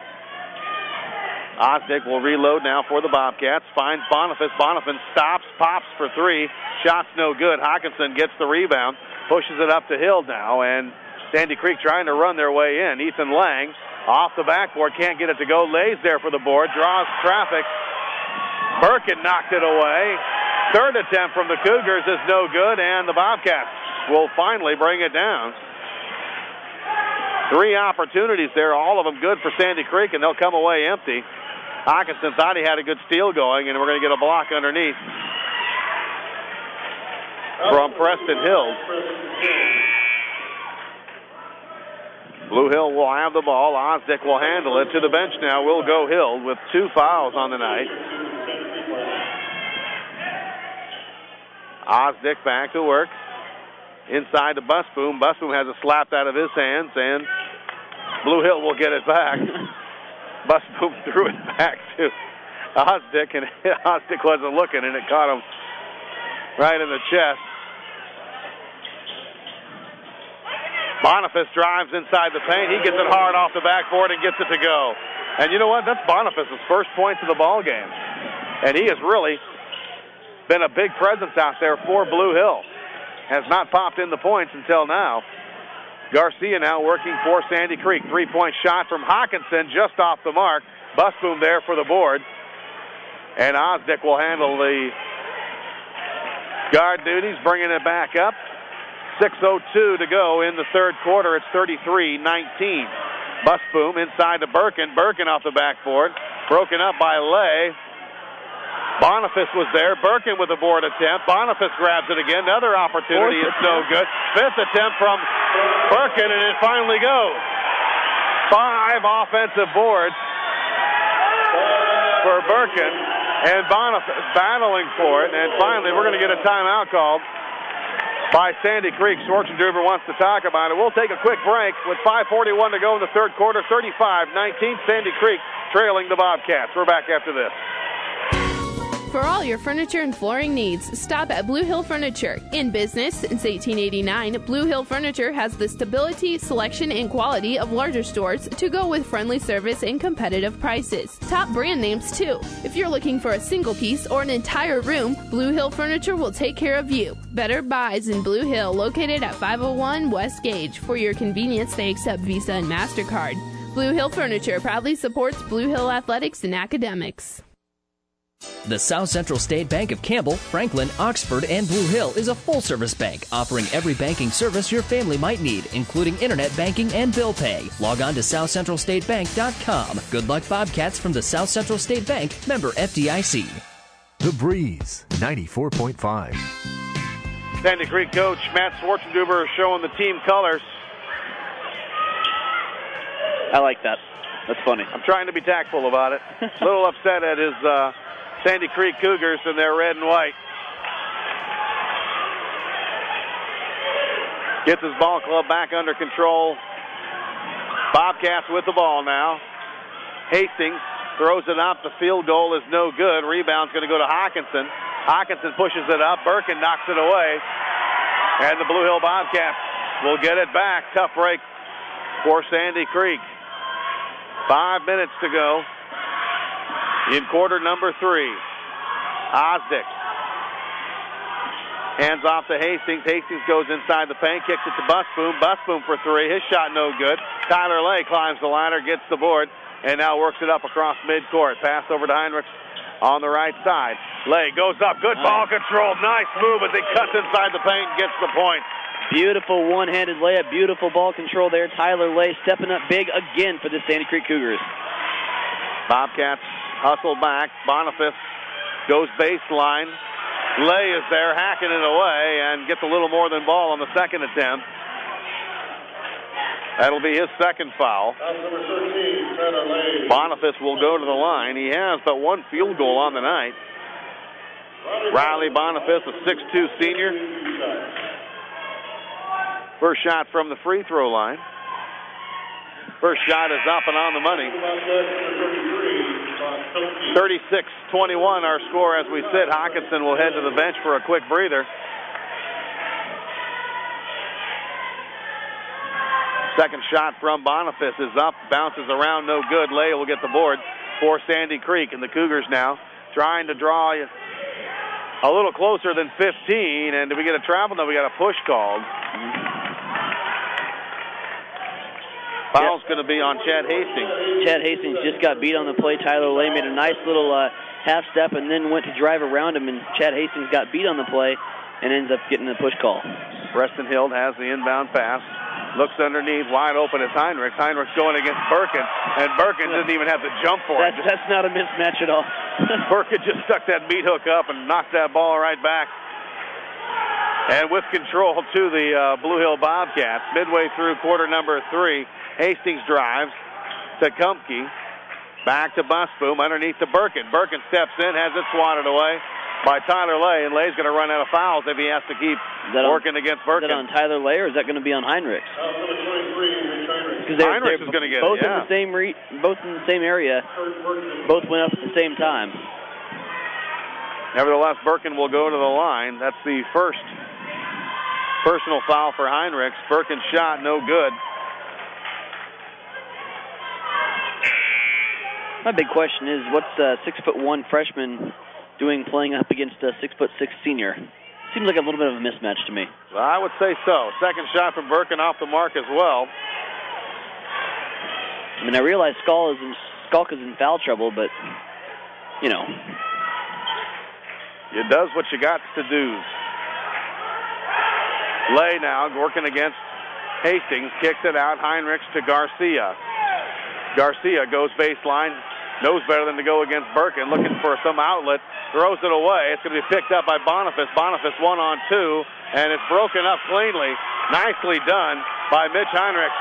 Osdick will reload now for the Bobcats. Finds Boniface. Boniface stops, pops for three. Shot's no good. Hawkinson gets the rebound. Pushes it up to Hild now, and Sandy Creek trying to run their way in. Ethan Lang off the backboard, can't get it to go. Lays there for the board, draws traffic. Birkin knocked it away. Third attempt from the Cougars is no good, and the Bobcats will finally bring it down. Three opportunities there, all of them good for Sandy Creek, and they'll come away empty. Hawkinson thought he had a good steal going, and we're going to get a block underneath from Preston Hild. Blue Hill will have the ball. Osdick will handle it. To the bench now will go Hild with two fouls on the night. Osdick back to work. Inside to Busboom. Busboom has it slapped out of his hands, and Blue Hill will get it back. Busboom threw it back to Osdick, and Osdick wasn't looking, and it caught him right in the chest. Boniface drives inside the paint. He gets it hard off the backboard and gets it to go. And you know what? That's Boniface's first points of the ball game. And he has really been a big presence out there for Blue Hill. Has not popped in the points until now. Garcia now working for Sandy Creek. Three-point shot from Hawkinson just off the mark. Busboom there for the board. And Osdick will handle the guard duties, bringing it back up. six oh two to go in the third quarter. It's thirty-three nineteen. Busboom inside to Birkin. Birkin off the backboard. Broken up by Lay. Boniface was there. Birkin with a board attempt. Boniface grabs it again. Another opportunity. It's no good. Fifth attempt from Birkin, and it finally goes. Five offensive boards for Birkin, and Boniface battling for it. And finally, we're going to get a timeout called by Sandy Creek. Schwarzenduber wants to talk about it. We'll take a quick break with five forty-one to go in the third quarter. thirty-five nineteen, Sandy Creek trailing the Bobcats. We're back after this. For all your furniture and flooring needs, stop at Blue Hill Furniture. In business since eighteen eighty-nine, Blue Hill Furniture has the stability, selection, and quality of larger stores to go with friendly service and competitive prices. Top brand names, too. If you're looking for a single piece or an entire room, Blue Hill Furniture will take care of you. Better Buys in Blue Hill, located at five oh one West Gage. For your convenience, they accept Visa and MasterCard. Blue Hill Furniture proudly supports Blue Hill athletics and academics. The South Central State Bank of Campbell, Franklin, Oxford, and Blue Hill is a full-service bank offering every banking service your family might need, including internet banking and bill pay. Log on to south central state bank dot com. Good luck, Bobcats, from the South Central State Bank, member F D I C. The Breeze, ninety-four point five. Sandy Creek coach Matt Schwarzenduber showing the team colors. I like that. That's funny. I'm trying to be tactful about it. A little upset at his uh, Sandy Creek Cougars in their red and white. Gets his ball club back under control. Bobcats with the ball now. Hastings throws it up. The field goal is no good. Rebound's going to go to Hawkinson. Hawkinson pushes it up. Birkin knocks it away. And the Blue Hill Bobcats will get it back. Tough break for Sandy Creek. Five minutes to go in quarter number three. Osdick hands off to Hastings. Hastings goes inside the paint, kicks it to Busboom. Busboom for three. His shot no good. Tyler Lay climbs the ladder, gets the board, and now works it up across midcourt. Pass over to Heinrichs on the right side. Lay goes up. Good ball control. Nice move as he cuts inside the paint and gets the point. Beautiful one-handed layup. Beautiful ball control there. Tyler Lay stepping up big again for the Sandy Creek Cougars. Bobcats hustle back. Boniface goes baseline. Lay is there, hacking it away, and gets a little more than ball on the second attempt. That'll be his second foul. Boniface will go to the line. He has but one field goal on the night. Riley Boniface, a six two senior. First shot from the free throw line. First shot is up and on the money. thirty-six twenty-one our score as we sit. Hawkinson will head to the bench for a quick breather. Second shot from Boniface is up, bounces around, no good. Lay will get the board for Sandy Creek. And the Cougars now trying to draw a little closer than fifteen. And do we get a travel? No, we got a push called. Foul's going to be on Chad Hastings. Chad Hastings just got beat on the play. Tyler Lay made a nice little uh, half step and then went to drive around him, and Chad Hastings got beat on the play and ends up getting the push call. Preston Hild has the inbound pass. Looks underneath, wide open is Heinrichs. Heinrichs going against Birkin, and Birkin didn't even have to jump for that's, it. That's not a mismatch at all. Birkin just stuck that meat hook up and knocked that ball right back. And with control to the uh, Blue Hill Bobcats, midway through quarter number three, Hastings drives to Kumpke. Back to Busboom, underneath to Birkin. Birkin steps in, has it swatted away by Tyler Lay, and Lay's going to run out of fouls if he has to keep working on, against Birkin. Is that on Tyler Lay, or is that going to be on Heinrichs? They're, Heinrichs they're is going to get both it, yeah. in the same re- both in the same area. Both went up at the same time. Nevertheless, Birkin will go to the line. That's the first personal foul for Heinrichs. Birkin's shot no good. My big question is, what's a six foot one freshman doing playing up against a six foot six senior? Seems like a little bit of a mismatch to me. Well, I would say so. Second shot from Birkin off the mark as well. I mean, I realize Skalk is in, Skalk is in foul trouble, but you know, it does what you got to do. Lay now working against Hastings, kicks it out. Heinrichs to Garcia. Garcia goes baseline, knows better than to go against Birkin, looking for some outlet, throws it away. It's going to be picked up by Boniface. Boniface one on two, and it's broken up cleanly. Nicely done by Mitch Heinrichs.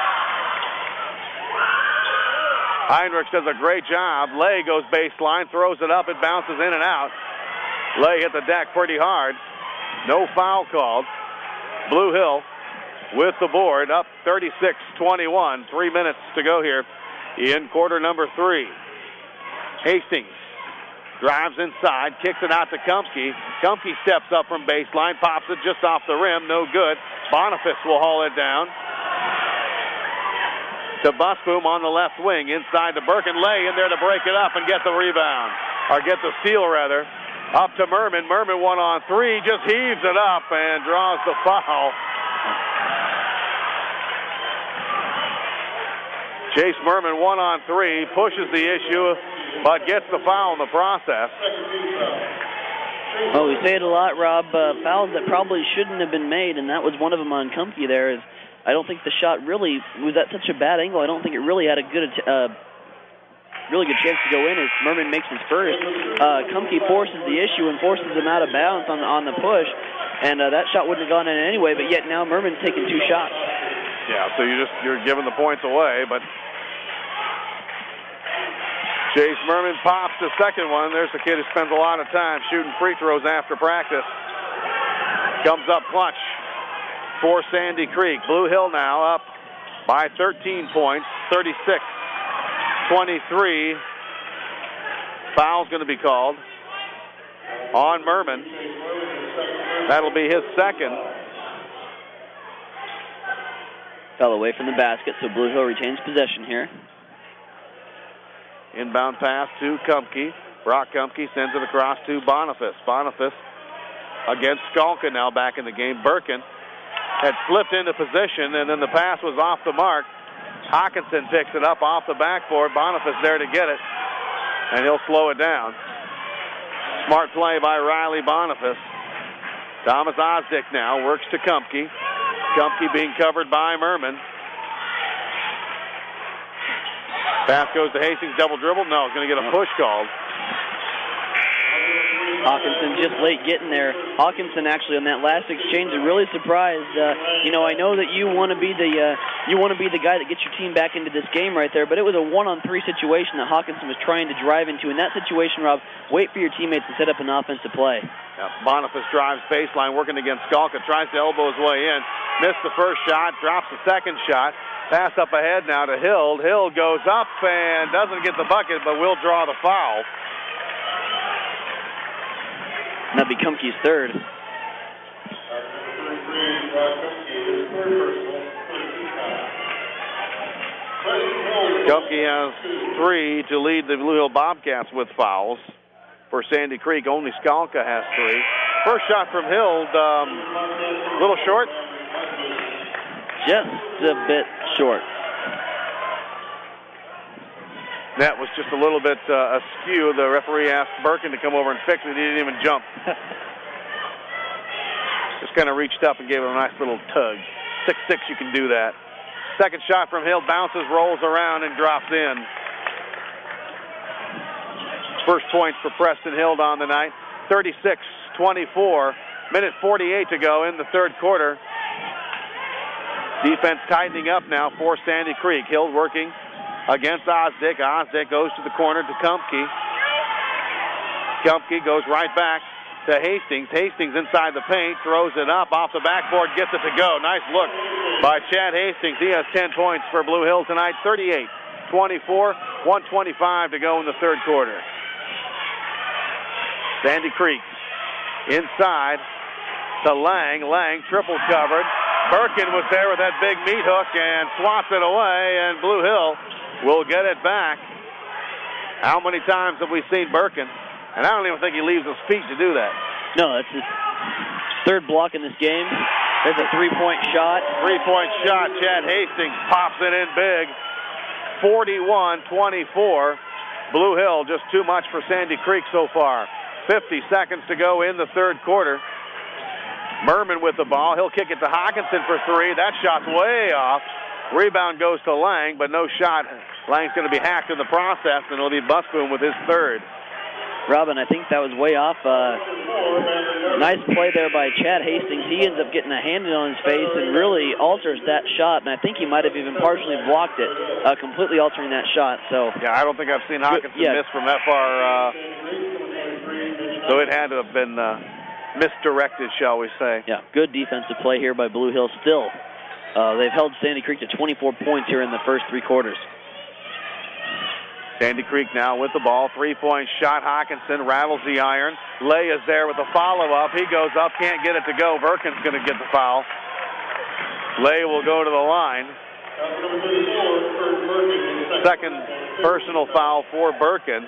Heinrichs does a great job. Lay goes baseline, throws it up, it bounces in and out. Lay hit the deck pretty hard. No foul called. Blue Hill with the board, up thirty-six twenty-one. Three minutes to go here in quarter number three. Hastings drives inside, kicks it out to Kumpke. Kumpke steps up from baseline, pops it just off the rim, no good. Boniface will haul it down to Busboom on the left wing, inside to Birkin. Lay in there to break it up and get the rebound, or get the steal rather. Up to Merman. Merman one on three, just heaves it up and draws the foul. Chase Merman one on three, pushes the issue, but gets the foul in the process. Well, we say it a lot, Rob. Uh, fouls that probably shouldn't have been made, and that was one of them on Kumpke there. Is I don't think the shot really was at such a bad angle. I don't think it really had a good uh, really good chance to go in as Merman makes his first. Uh, Kumke forces the issue and forces him out of bounds on, on the push, and uh, that shot wouldn't have gone in anyway, but yet now Merman's taking two shots. Yeah, so you just, you're giving the points away, but Chase Merman pops the second one. There's the kid who spends a lot of time shooting free throws after practice. Comes up clutch for Sandy Creek. Blue Hill now up by thirteen points, thirty-six twenty-three. Foul's going to be called on Merman. That'll be his second. Fell away from the basket, so Blue Hill retains possession here. Inbound pass to Kumke. Brock Kumke sends it across to Boniface. Boniface against Skalka now back in the game. Birkin had slipped into position, and then the pass was off the mark. Hawkinson picks it up off the backboard. Boniface there to get it, and he'll slow it down. Smart play by Riley Boniface. Thomas Osdick now works to Kumke. Kumke being covered by Merman. Pass goes to Hastings, double dribble. No, he's going to get a push called. Hawkinson just late getting there. Hawkinson actually on that last exchange is really surprised. Uh, you know, I know that you want to be the uh, you want to be the guy that gets your team back into this game right there, but it was a one-on-three situation that Hawkinson was trying to drive into. In that situation, Rob, wait for your teammates to set up an offensive play. Yeah, Boniface drives baseline, working against Skalka, tries to elbow his way in. Missed the first shot, drops the second shot. Pass up ahead now to Hild. Hild goes up and doesn't get the bucket, but will draw the foul. That'd be Kumke's third. Kumke has three to lead the Blue Hill Bobcats with fouls. For Sandy Creek, only Skalka has three. First shot from Hild, um, a little short. Just a bit short. That was just a little bit uh, askew. The referee asked Birkin to come over and fix it. He didn't even jump. Just kind of reached up and gave it a nice little tug. six six, you can do that. Second shot from Hill, bounces, rolls around, and drops in. First points for Preston Hild on the night. thirty-six twenty-four. Minute forty-eight to go in the third quarter. Defense tightening up now for Sandy Creek. Hild working against Osdick. Osdick goes to the corner to Kumke. Kumke goes right back to Hastings. Hastings inside the paint, throws it up off the backboard, gets it to go. Nice look by Chad Hastings. He has ten points for Blue Hill tonight. thirty-eight twenty-four, one twenty-five to go in the third quarter. Sandy Creek inside to Lang. Lang triple covered. Birkin was there with that big meat hook and swats it away, and Blue Hill will get it back. How many times have we seen Birkin? And I don't even think he leaves his feet to do that. No, that's his third block in this game. There's a three-point shot. Three-point shot. Chad Hastings pops it in big. forty-one twenty-four. Blue Hill just too much for Sandy Creek so far. fifty seconds to go in the third quarter. Merman with the ball. He'll kick it to Hawkinson for three. That shot's way off. Rebound goes to Lang, but no shot. Lang's going to be hacked in the process, and it'll be Busboom with his third. Robin, I think that was way off. Uh, nice play there by Chad Hastings. He ends up getting a hand on his face and really alters that shot, and I think he might have even partially blocked it, uh, completely altering that shot. So yeah, I don't think I've seen Hawkinson yeah. miss from that far. Uh, so it had to have been uh, misdirected, shall we say. Yeah, good defensive play here by Blue Hill still. Uh, they've held Sandy Creek to twenty-four points here in the first three quarters. Sandy Creek now with the ball. Three-point shot. Hawkinson rattles the iron. Lay is there with a follow-up. He goes up, can't get it to go. Birkin's going to get the foul. Lay will go to the line. Second personal foul for Birkin.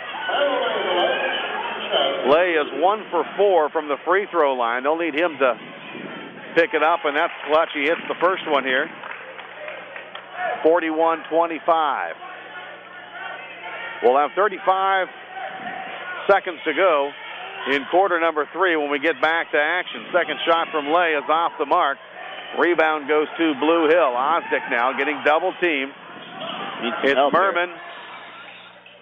Lay is one for four from the free throw line. They'll need him to pick it up, and that's clutch. He hits the first one here. forty-one twenty-five. We'll have thirty-five seconds to go in quarter number three when we get back to action. Second shot from Lay is off the mark. Rebound goes to Blue Hill. Osdick now getting double teamed. It's Merman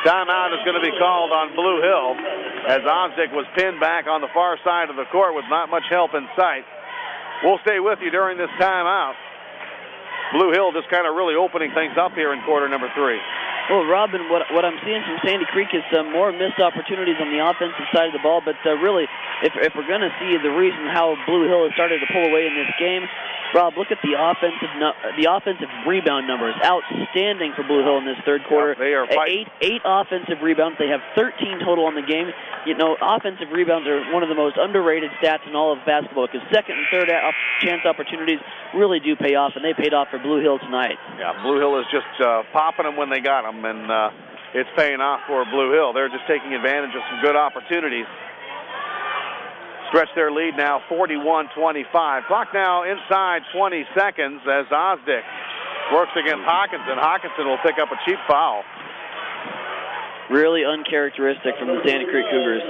Timeout is going to be called on Blue Hill as Osdick was pinned back on the far side of the court with not much help in sight. We'll stay with you during this timeout. Blue Hill just kind of really opening things up here in quarter number three. Well, Robin, what what I'm seeing from Sandy Creek is some more missed opportunities on the offensive side of the ball, but uh, really, if if we're going to see the reason how Blue Hill has started to pull away in this game, Rob, look at the offensive no, the offensive rebound numbers. Outstanding for Blue Hill in this third quarter. Yeah, they are eight eight offensive rebounds. They have thirteen total on the game. You know, offensive rebounds are one of the most underrated stats in all of basketball because second and third off chance opportunities really do pay off, and they paid off for Blue Hill tonight. Yeah, Blue Hill is just uh, popping them when they got them, and uh, it's paying off for Blue Hill. They're just taking advantage of some good opportunities. Stretch their lead now forty-one twenty-five. Clock now inside twenty seconds as Osdick works against Hawkinson. Hawkinson will pick up a cheap foul. Really uncharacteristic from the Sandy Creek Cougars.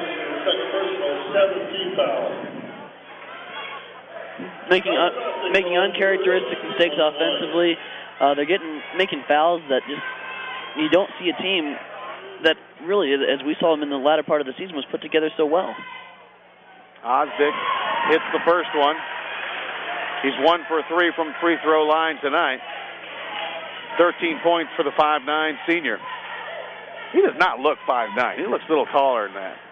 Making un- making uncharacteristic mistakes offensively. Uh, they're getting making fouls that just you don't see a team that really, as we saw them in the latter part of the season, was put together so well. Osdick hits the first one. He's one for three from free throw line tonight. thirteen points for the five nine senior. He does not look five nine. He looks a little taller than that.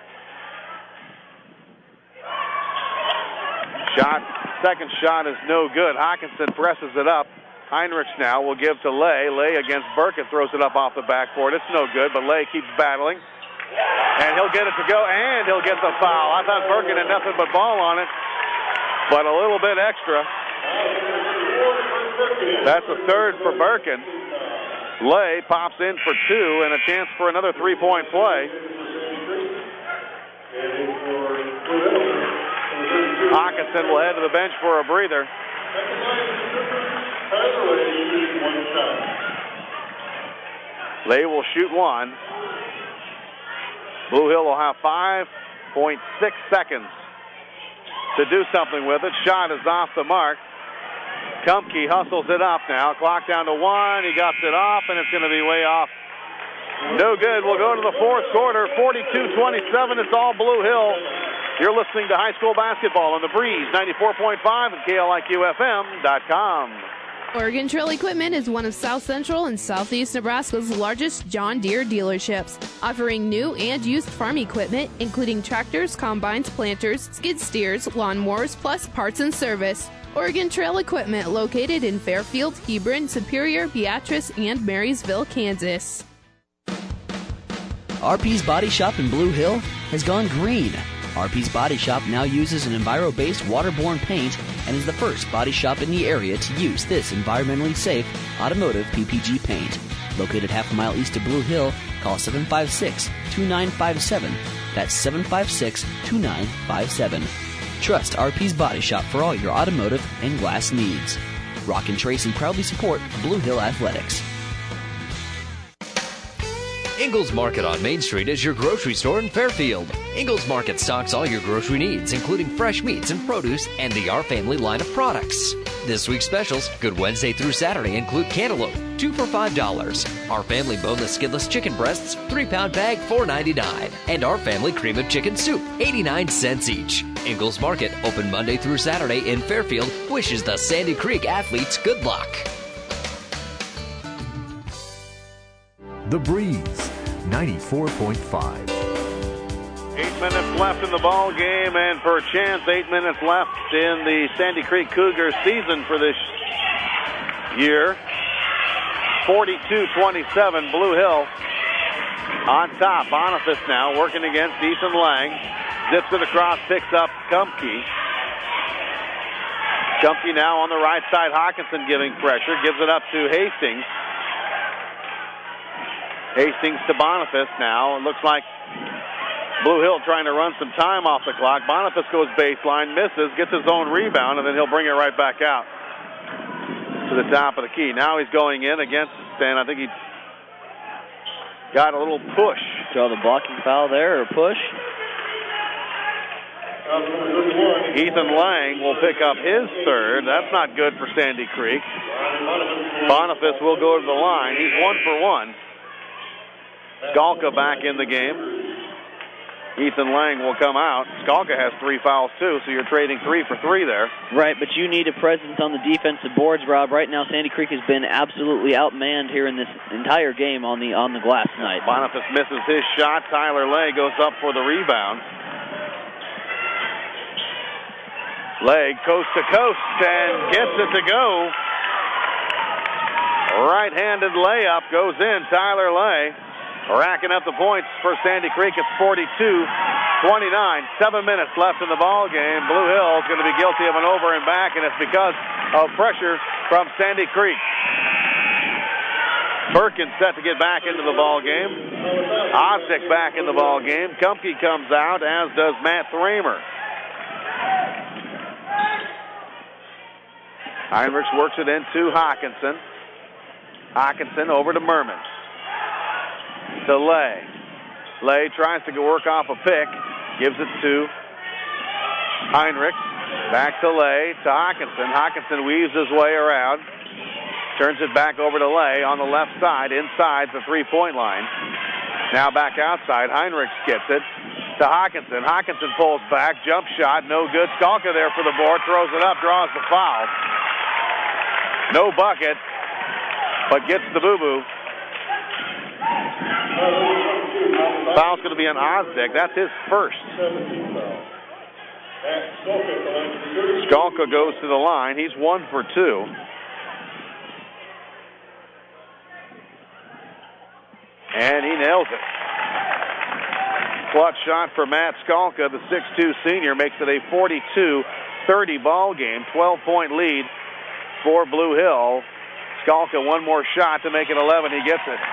Shot, second shot is no good. Hawkinson presses it up. Heinrichs now will give to Lay. Lay against Burkett, throws it up off the backboard. It's no good, but Lay keeps battling. And he'll get it to go, and he'll get the foul. I thought Burkett had nothing but ball on it, but a little bit extra. That's a third for Birkin. Lay pops in for two and a chance for another three-point play. Hawkinson will head to the bench for a breather. Lay will shoot one. Blue Hill will have five point six seconds to do something with it. Shot is off the mark. Kumpke hustles it up now. Clock down to one. He got it off, and it's going to be way off. No good. We'll go to the fourth quarter. forty-two twenty-seven. It's all Blue Hill. You're listening to high school basketball on the Breeze ninety-four point five and K L I Q F M dot com. Oregon Trail Equipment is one of South Central and Southeast Nebraska's largest John Deere dealerships, offering new and used farm equipment, including tractors, combines, planters, skid steers, lawnmowers, plus parts and service. Oregon Trail Equipment, located in Fairfield, Hebron, Superior, Beatrice, and Marysville, Kansas. R P's Body Shop in Blue Hill has gone green. R P's Body Shop now uses an enviro-based waterborne paint and is the first body shop in the area to use this environmentally safe automotive P P G paint. Located half a mile east of Blue Hill, call seven five six, two nine five seven. That's seven five six, two nine five seven. Trust R P's Body Shop for all your automotive and glass needs. Rock and Tracy proudly support Blue Hill Athletics. Ingles Market on Main Street is your grocery store in Fairfield. Ingles Market stocks all your grocery needs, including fresh meats and produce and the Our Family line of products. This week's specials, Good Wednesday through Saturday, include cantaloupe, two for five dollars. Our Family boneless skinless chicken breasts, three pound bag, four ninety-nine. And Our Family cream of chicken soup, eighty-nine cents each. Ingles Market, open Monday through Saturday in Fairfield, wishes the Sandy Creek athletes good luck. The Breeze, ninety-four point five. Eight minutes left in the ball game, and for a chance, eight minutes left in the Sandy Creek Cougars season for this year. forty-two twenty-seven, Blue Hill on top. Boniface now working against Ethan Lang. Zips it across, picks up Kumpke. Kumpke now on the right side. Hawkinson giving pressure, gives it up to Hastings. Hastings to Boniface now. It looks like Blue Hill trying to run some time off the clock. Boniface goes baseline, misses, gets his own rebound, and then he'll bring it right back out to the top of the key. Now he's going in against, and I think he got a little push. Draw the blocking foul there, or push. Ethan Lang will pick up his third. That's not good for Sandy Creek. Boniface will go to the line. He's one for one. Skalka back in the game. Ethan Lang will come out. Skalka has three fouls, too, so you're trading three for three there. Right, but you need a presence on the defensive boards, Rob. Right now, Sandy Creek has been absolutely outmanned here in this entire game on the on the glass tonight. Boniface misses his shot. Tyler Lay goes up for the rebound. Lay coast to coast and gets it to go. Right-handed layup goes in. Tyler Lay racking up the points for Sandy Creek. It's forty-two twenty-nine. Seven minutes left in the ball game. Blue Hill is going to be guilty of an over and back, and it's because of pressure from Sandy Creek. Perkins set to get back into the ball game. Osdick back in the ball game. Kumpke comes out, as does Matt Thramer. Heinrichs works it into Hawkinson. Hawkinson over to Merman. To Lay. Lay tries to go work off a pick. Gives it to Heinrichs. Back to Lay. To Hawkinson. Hawkinson weaves his way around. Turns it back over to Lay on the left side. Inside the three-point line. Now back outside. Heinrichs gets it to Hawkinson. Hawkinson pulls back. Jump shot. No good. Skalka there for the board. Throws it up. Draws the foul. No bucket, but gets the boo-boo. Foul's going to be on Osdick. That's his first. Skalka goes to the line. He's one for two. And he nails it. Clutch shot for Matt Skalka, the six two senior, makes it a forty-two thirty ball game. twelve-point lead for Blue Hill. Skalka, one more shot to make it eleven. He gets it.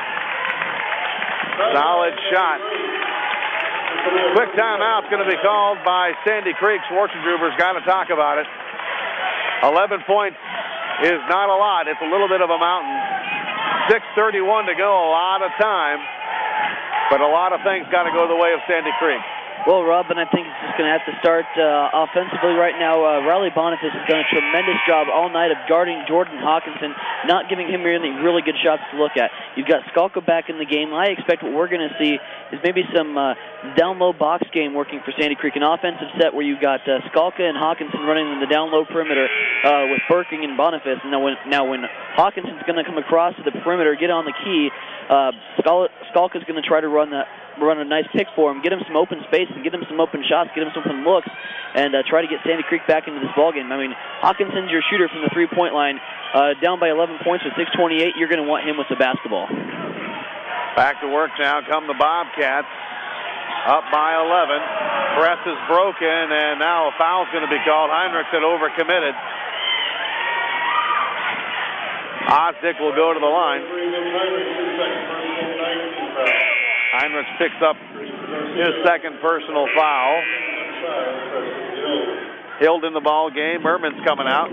Solid shot. Quick timeout's going to be called by Sandy Creek. Schwarzengruber's got to talk about it. eleven points is not a lot. It's a little bit of a mountain. six thirty-one to go, a lot of time. But a lot of things got to go the way of Sandy Creek. Well, Rob, and I think it's just going to have to start uh, offensively right now. Uh, Riley Boniface has done a tremendous job all night of guarding Jordan Hawkinson, not giving him really, really good shots to look at. You've got Skalka back in the game. I expect what we're going to see is maybe some uh, down-low box game working for Sandy Creek, an offensive set where you've got uh, Skalka and Hawkinson running in the down-low perimeter uh, with Birking and Boniface. And now when, now when Hawkinson's going to come across to the perimeter, get on the key, uh, Skalka's going to try to run the run a nice pick for him, get him some open space, and get him some open shots, get him some open looks, and uh, try to get Sandy Creek back into this ballgame. I mean, Hawkinson's your shooter from the three-point line. Uh, down by eleven points with six twenty-eight, you're going to want him with the basketball. Back to work now come the Bobcats. Up by eleven. Press is broken, and now a foul's going to be called. Heinrichs had overcommitted. Osdick will go to the line. Heinrichs picks up his second personal foul. Hild in the ball game. Merman's coming out.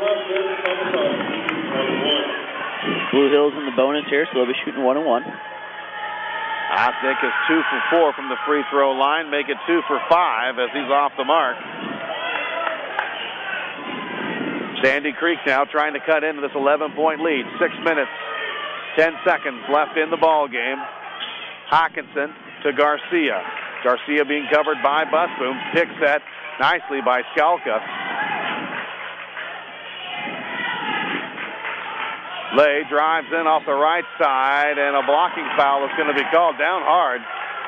Blue Hills in the bonus here, so they'll be shooting one and one. Osdick is two for four from the free throw line. Make it two for five as he's off the mark. Sandy Creek now trying to cut into this eleven-point lead. Six minutes, ten seconds left in the ball game. Hawkinson to Garcia. Garcia being covered by Busboom. Pick set nicely by Skalka. Lay drives in off the right side, and a blocking foul is going to be called down hard.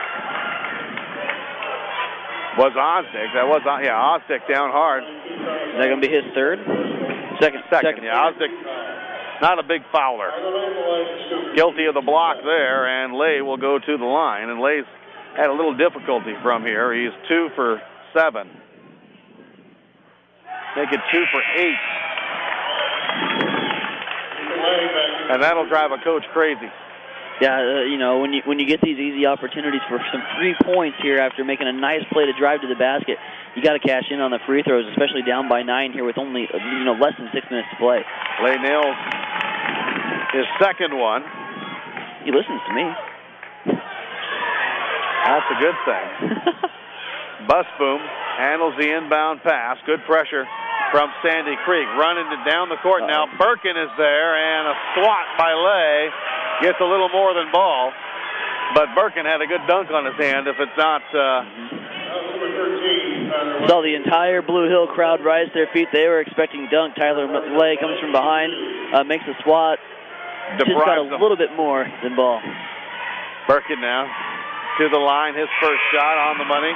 Was Osdick. That was, yeah, Osdick down hard. Is that going to be his third? Second. Second, Second. yeah. Osdick, not a big fouler. Guilty of the block there, and Lay will go to the line. And Lay's had a little difficulty from here. He's two for seven. Make it two for eight. And that'll drive a coach crazy. Yeah, uh, you know, when you when you get these easy opportunities for some free points here after making a nice play to drive to the basket, you got to cash in on the free throws, especially down by nine here with only you know less than six minutes to play. Lay nails his second one. He listens to me. That's a good thing. Busboom handles the inbound pass. Good pressure from Sandy Creek. Running it down the court now. Birkin is there, and a swat by Lay. Gets a little more than ball. But Birkin had a good dunk on his hand. If it's not... Uh, Saw the entire Blue Hill crowd rise to their feet. They were expecting dunk. Tyler Lay comes from behind, uh, makes a swat. Just got a little bit more than ball. Birkin now to the line. His first shot on the money.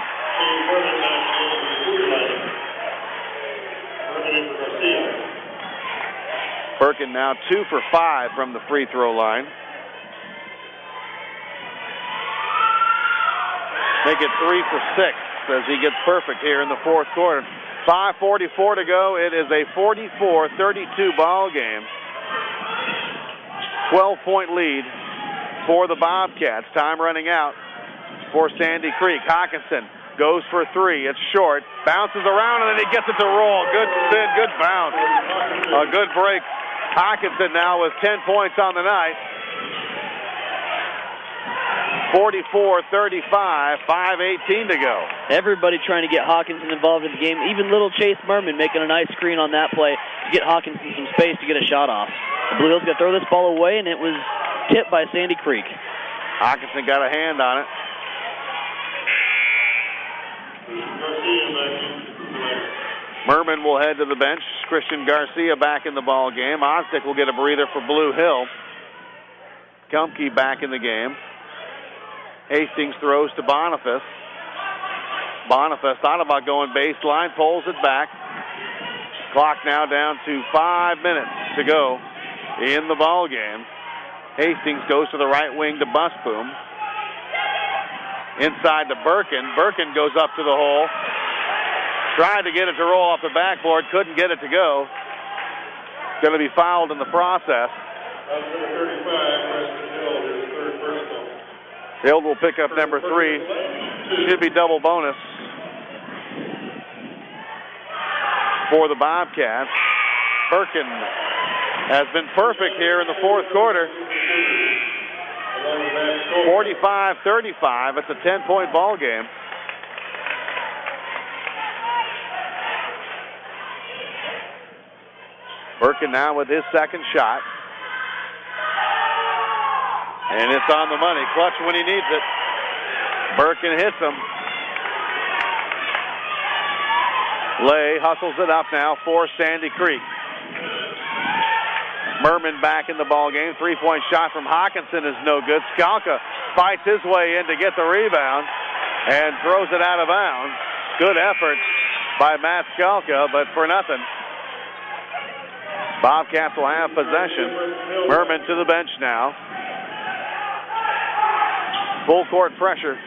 Birkin now two for five from the free throw line. Make it three for six as he gets perfect here in the fourth quarter. five forty-four to go. It is a forty-four thirty-two ball game. twelve-point lead for the Bobcats. Time running out for Sandy Creek. Hawkinson goes for three. It's short. Bounces around, and then he gets it to roll. Good spin, good bounce. A good break. Hawkinson now with ten points on the night. forty-four thirty-five, five eighteen to go. Everybody trying to get Hawkinson involved in the game. Even little Chase Merman making a nice screen on that play to get Hawkinson some space to get a shot off. The Blue Hills going to throw this ball away, and it was tipped by Sandy Creek. Hawkinson got a hand on it. Merman will head to the bench. Christian Garcia back in the ball game. Osdick will get a breather for Blue Hill. Kumke back in the game. Hastings throws to Boniface. Boniface thought about going baseline, pulls it back. Clock now down to five minutes to go in the ball game. Hastings goes to the right wing to Busboom. Inside to Birkin. Birkin goes up to the hole. Tried to get it to roll off the backboard, couldn't get it to go. Going to be fouled in the process. Hill will pick up number three. Should be double bonus for the Bobcats. Birkin has been perfect here in the fourth quarter. forty-five thirty-five. It's a ten-point ball game. Birkin now with his second shot. And it's on the money. Clutch when he needs it. Birkin hits him. Lay hustles it up now for Sandy Creek. Merman back in the ball game. Three-point shot from Hawkinson is no good. Skalka fights his way in to get the rebound and throws it out of bounds. Good effort by Matt Skalka, but for nothing. Bobcats will have possession. Merman to the bench now. Full court pressure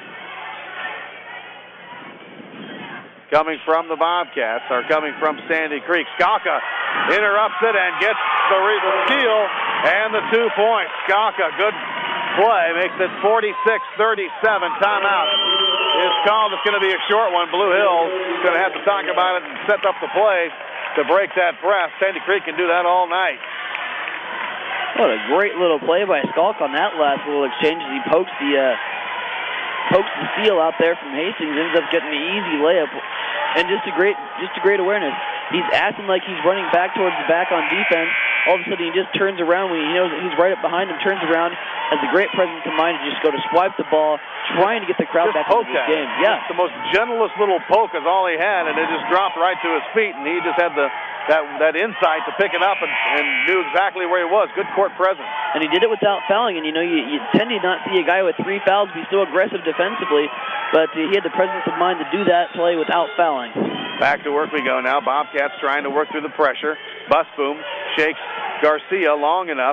coming from the Bobcats, or coming from Sandy Creek. Skalka interrupts it and gets the, re- the steal and the two points. Skalka, good play, makes it forty-six thirty-seven. Timeout is called. It's going to be a short one. Blue Hills is going to have to talk about it and set up the play to break that press. Sandy Creek can do that all night. What a great little play by Skalk on that last little exchange as he pokes the uh, pokes the steal out there from Hastings, ends up getting the easy layup, and just a great just a great awareness. He's acting like he's running back towards the back on defense. All of a sudden he just turns around when he knows that he's right up behind him, turns around, has a great presence of mind to just go to swipe the ball, trying to get the crowd just back into this game. Yeah, just the most gentlest little poke is all he had, and it just dropped right to his feet, and he just had the that that insight to pick it up and, and knew exactly where he was. Good court presence. And he did it without fouling, and you know, you, you tend to not see a guy with three fouls be so aggressive defensively, but uh, he had the presence of mind to do that play without fouling. Back to work we go now. Bobcats trying to work through the pressure. Busboom shakes Garcia long enough.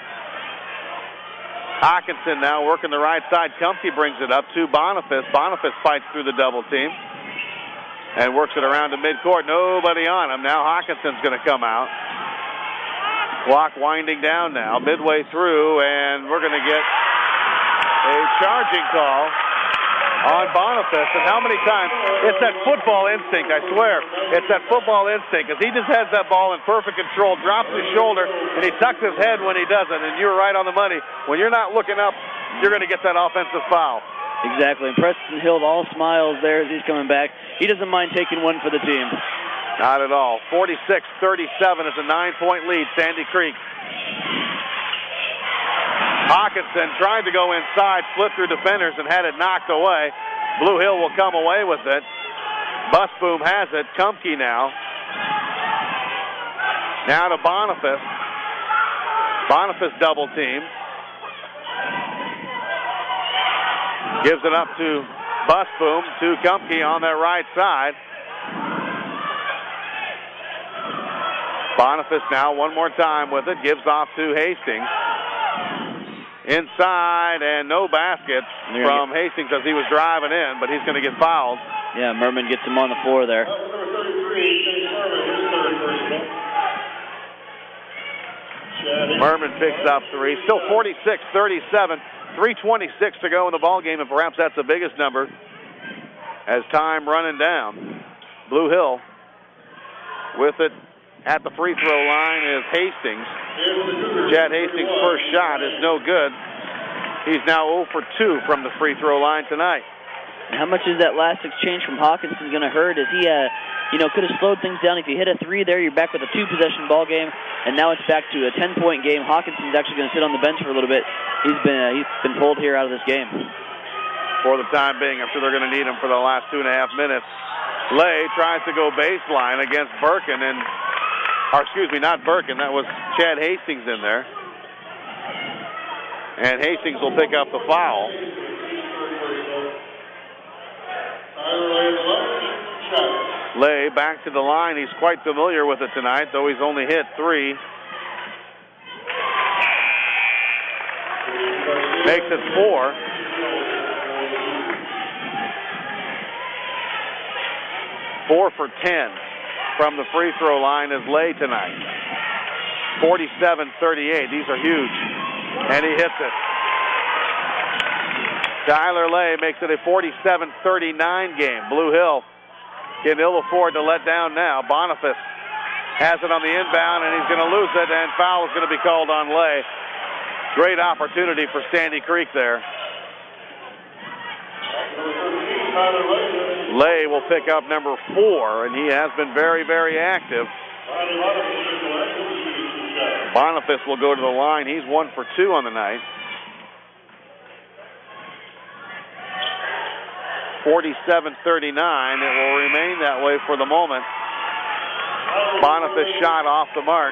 Hawkinson now working the right side. Kumke brings it up to Boniface. Boniface fights through the double team and works it around to midcourt. Nobody on him. Now Hawkinson's going to come out. Clock winding down now, midway through, and we're going to get a charging call on Boniface. And how many times? It's that football instinct, I swear. It's that football instinct, because he just has that ball in perfect control, drops his shoulder, and he tucks his head when he doesn't. And you're right on the money. When you're not looking up, you're going to get that offensive foul. Exactly. And Preston Hill all smiles there as he's coming back. He doesn't mind taking one for the team. Not at all. forty-six thirty-seven is a nine-point lead, Sandy Creek. Hawkinson tried to go inside, slipped through defenders, and had it knocked away. Blue Hill will come away with it. Busboom has it. Kumke now. Now to Boniface. Boniface double team. Gives it up to Busboom, to Kumke on that right side. Boniface now one more time with it. Gives off to Hastings. Inside, and no basket from Hastings as he was driving in, but he's going to get fouled. Yeah, Merman gets him on the floor there. Merman picks up three. Still forty-six thirty-seven. three twenty-six to go in the ball game, and perhaps that's the biggest number as time running down. Blue Hill with it at the free throw line is Hastings. Chad Hastings' first shot is no good. He's now zero for two from the free throw line tonight. How much is that last exchange from Hawkinson going to hurt? As he, uh, you know, could have slowed things down. If you hit a three there, you're back with a two-possession ball game, and now it's back to a ten-point game. Hawkinson's actually going to sit on the bench for a little bit. He's been uh, he's been pulled here out of this game. For the time being, I'm sure they're going to need him for the last two and a half minutes. Lay tries to go baseline against Birkin, and, or excuse me, not Birkin. That was Chad Hastings in there. And Hastings will pick up the foul. Lay back to the line. He's quite familiar with it tonight, though he's only hit three. Makes it four. Four for ten from the free throw line is Lay tonight. forty-seven thirty-eight. These are huge. And he hits it. Tyler Lay makes it a forty-seven thirty-nine game. Blue Hill can ill afford to let down now. Boniface has it on the inbound, and he's going to lose it, and foul is going to be called on Lay. Great opportunity for Sandy Creek there. Lay will pick up number four, and he has been very, very active. Boniface will go to the line. He's one for two on the night. forty-seven thirty-nine. It will remain that way for the moment. Boniface shot off the mark.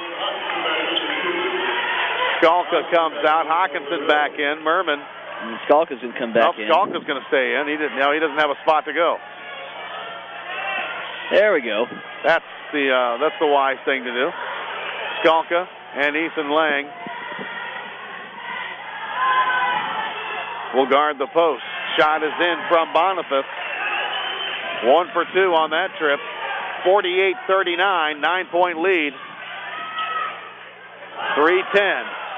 Skalka comes out. Hawkinson back in. Merman. And Skalka's going to come back oh, in. Skalka's going to stay in. He didn't. No, he doesn't have a spot to go. There we go. That's the uh, that's the wise thing to do. Skalka and Ethan Lang will guard the post. Shot is in from Boniface. One for two on that trip. forty-eight thirty-nine, nine-point lead. three ten.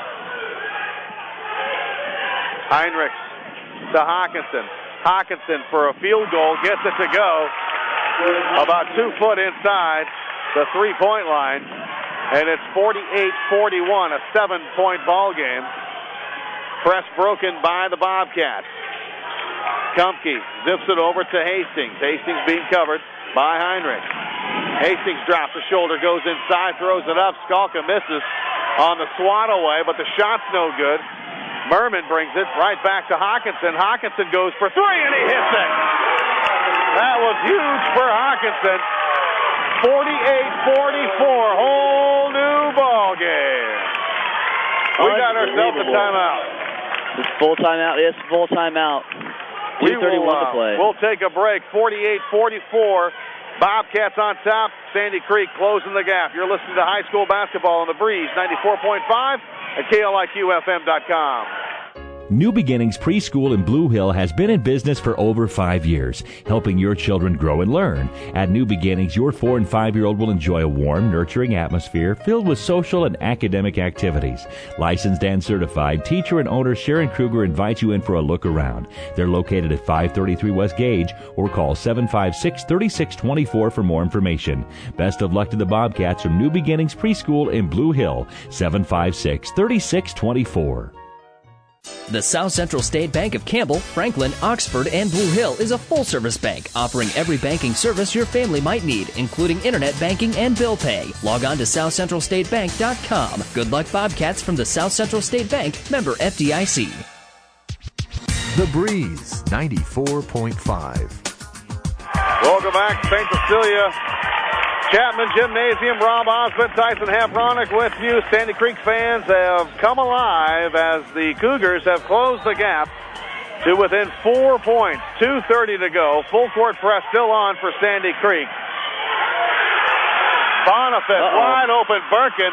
Heinrichs to Hawkinson. Hawkinson for a field goal, gets it to go. About two foot inside the three-point line. And it's forty-eight forty-one, a seven-point ball game. Press broken by the Bobcats. Kumke zips it over to Hastings. Hastings being covered by Heinrich. Hastings drops the shoulder, goes inside, throws it up. Skalka misses on the swat away, but the shot's no good. Merman brings it right back to Hawkinson. Hawkinson goes for three, and he hits it. That was huge for Hawkinson. forty-eight forty-four, whole new ball game. We got ourselves a timeout. It's full timeout. Yes, full timeout. We will, uh, to play. We'll take a break. forty-eight forty-four. Bobcats on top. Sandy Creek closing the gap. You're listening to high school basketball on the Breeze ninety-four point five at K L I Q F M dot com. New Beginnings Preschool in Blue Hill has been in business for over five years, helping your children grow and learn. At New Beginnings, your four and five-year-old will enjoy a warm, nurturing atmosphere filled with social and academic activities. Licensed and certified, teacher and owner Sharon Kruger invites you in for a look around. They're located at five thirty-three West Gage, or call seven five six, three six two four for more information. Best of luck to the Bobcats from New Beginnings Preschool in Blue Hill, seven five six, three six two four. The South Central State Bank of Campbell, Franklin, Oxford, and Blue Hill is a full-service bank offering every banking service your family might need, including internet banking and bill pay. Log on to south central state bank dot com. Good luck, Bobcats, from the South Central State Bank, member F D I C. The Breeze, ninety-four point five. Welcome back to Saint Cecilia Chapman Gymnasium. Rob Osmond, Tyson Havronic with you. Sandy Creek fans have come alive as the Cougars have closed the gap to within four points. two thirty to go. Full court press still on for Sandy Creek. Boniface wide open. Birkin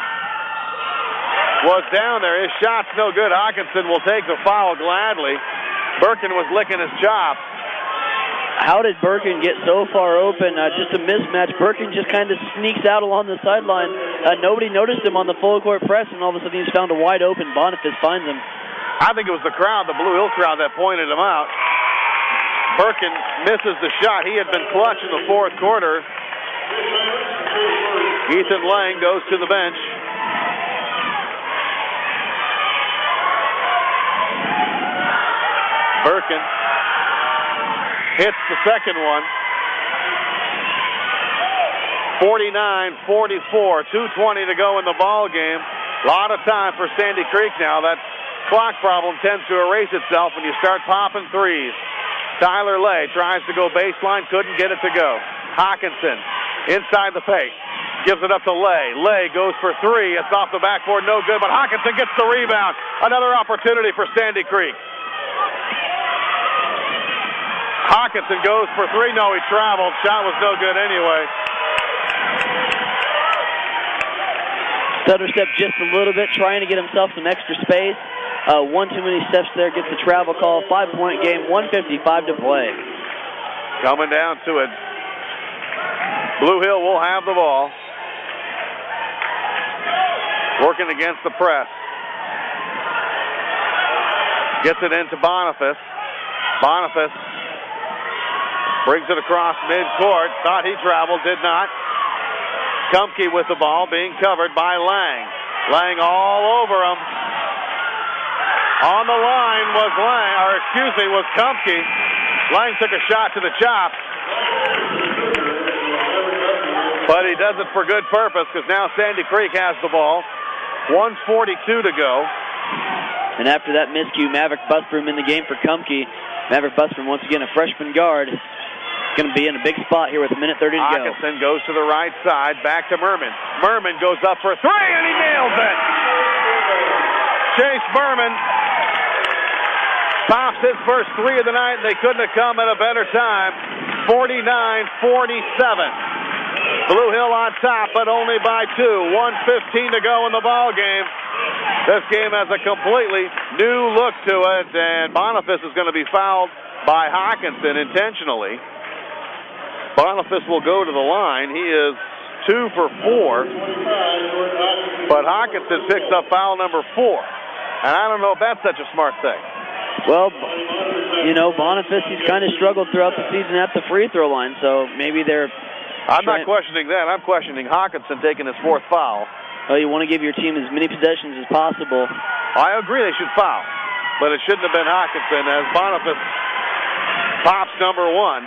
was down there. His shot's no good. Hawkinson will take the foul gladly. Birkin was licking his chops. How did Birkin get so far open? Uh, just a mismatch. Birkin just kind of sneaks out along the sideline. Uh, nobody noticed him on the full court press, and all of a sudden he's found a wide open. Boniface finds him. I think it was the crowd, the Blue Hill crowd, that pointed him out. Birkin misses the shot. He had been clutch in the fourth quarter. Ethan Lang goes to the bench. Birkin hits the second one. forty-nine forty-four, two twenty to go in the ball game. A lot of time for Sandy Creek now. That clock problem tends to erase itself when you start popping threes. Tyler Lay tries to go baseline, couldn't get it to go. Hawkinson inside the paint, gives it up to Lay. Lay goes for three. It's off the backboard, no good, but Hawkinson gets the rebound. Another opportunity for Sandy Creek. Hawkinson goes for three. No, he traveled. Shot was no good anyway. Stutter step just a little bit, trying to get himself some extra space. Uh, one too many steps there, gets the travel call. Five-point game, one fifty-five to play. Coming down to it. Blue Hill will have the ball. Working against the press. Gets it into Boniface. Boniface brings it across midcourt. Thought he traveled, did not. Kumke with the ball, being covered by Lang. Lang all over him. On the line was Lang, or excuse me, was Kumke. Lang took a shot to the chop. But he does it for good purpose because now Sandy Creek has the ball. one forty-two to go. And after that miscue, Maverick Busbroom in the game for Kumke. Maverick Busbroom, once again, a freshman guard. Going to be in a big spot here with a minute thirty to go. Hawkinson goes to the right side, back to Merman. Merman goes up for three, and he nails it. Chase Merman pops his first three of the night, and they couldn't have come at a better time. forty-nine forty-seven. Blue Hill on top, but only by two. one fifteen to go in the ball game. This game has a completely new look to it, and Boniface is going to be fouled by Hawkinson intentionally. Boniface will go to the line. He is two for four. But Hawkinson picks up foul number four. And I don't know if that's such a smart thing. Well, you know, Boniface, he's kind of struggled throughout the season at the free throw line, so maybe they're... I'm not questioning that. I'm questioning Hawkinson taking his fourth foul. Well, you want to give your team as many possessions as possible. I agree they should foul. But it shouldn't have been Hawkinson as Boniface pops number one.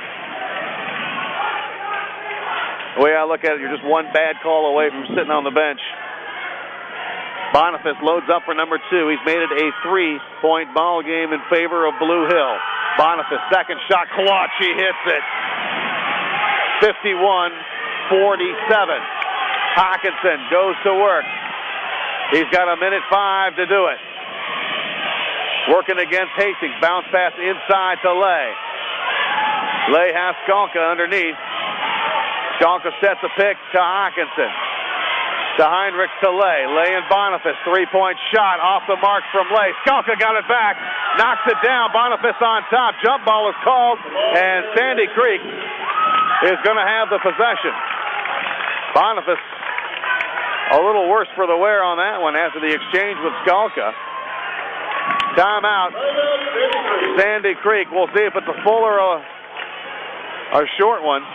The way I look at it, you're just one bad call away from sitting on the bench. Boniface loads up for number two. He's made it a three-point ball game in favor of Blue Hill. Boniface, second shot, clutch. He hits it. fifty-one forty-seven. Hawkinson goes to work. He's got a minute five to do it. Working against Hastings. Bounce pass inside to Lay. Lay has Skalka underneath. Skalka sets a pick to Hawkinson. To Heinrich to Lay. Lay and Boniface. Three-point shot off the mark from Lay. Skalka got it back. Knocks it down. Boniface on top. Jump ball is called. And Sandy Creek is going to have the possession. Boniface a little worse for the wear on that one after the exchange with Skalka. Timeout. Sandy Creek. We'll see if it's a full or a, a short one.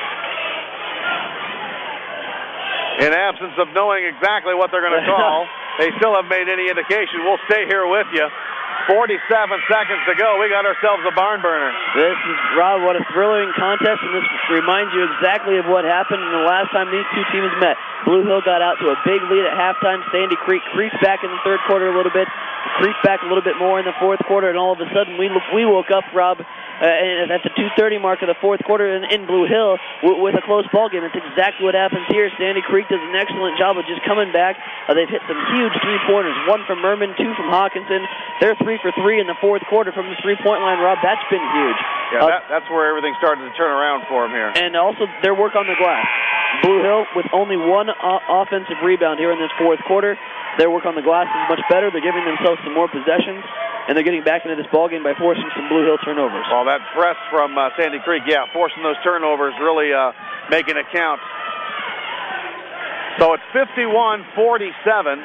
In absence of knowing exactly what they're going to call. they still haven't made any indication. We'll stay here with you. forty-seven seconds to go. We got ourselves a barn burner. This is, Rob, what a thrilling contest, and this reminds you exactly of what happened the last time these two teams met. Blue Hill got out to a big lead at halftime. Sandy Creek creeped back in the third quarter a little bit, creeped back a little bit more in the fourth quarter, and all of a sudden we we woke up, Rob, uh, at the two thirty mark of the fourth quarter in, in Blue Hill w- with a close ball game. It's exactly what happens here. Sandy Creek does an excellent job of just coming back. Uh, they've hit some huge three-pointers, one from Merman, two from Hawkinson. They're three for three in the fourth quarter from the three-point line, Rob. That's been huge. Yeah, uh, that, that's where everything started to turn around for them here. And also their work on the glass. Blue Hill with only one o- offensive rebound here in this fourth quarter. Their work on the glass is much better. They're giving themselves some more possessions, and they're getting back into this ballgame by forcing some Blue Hill turnovers. Well, that press from uh, Sandy Creek, yeah, forcing those turnovers, really uh, making it count. So it's fifty-one forty-seven.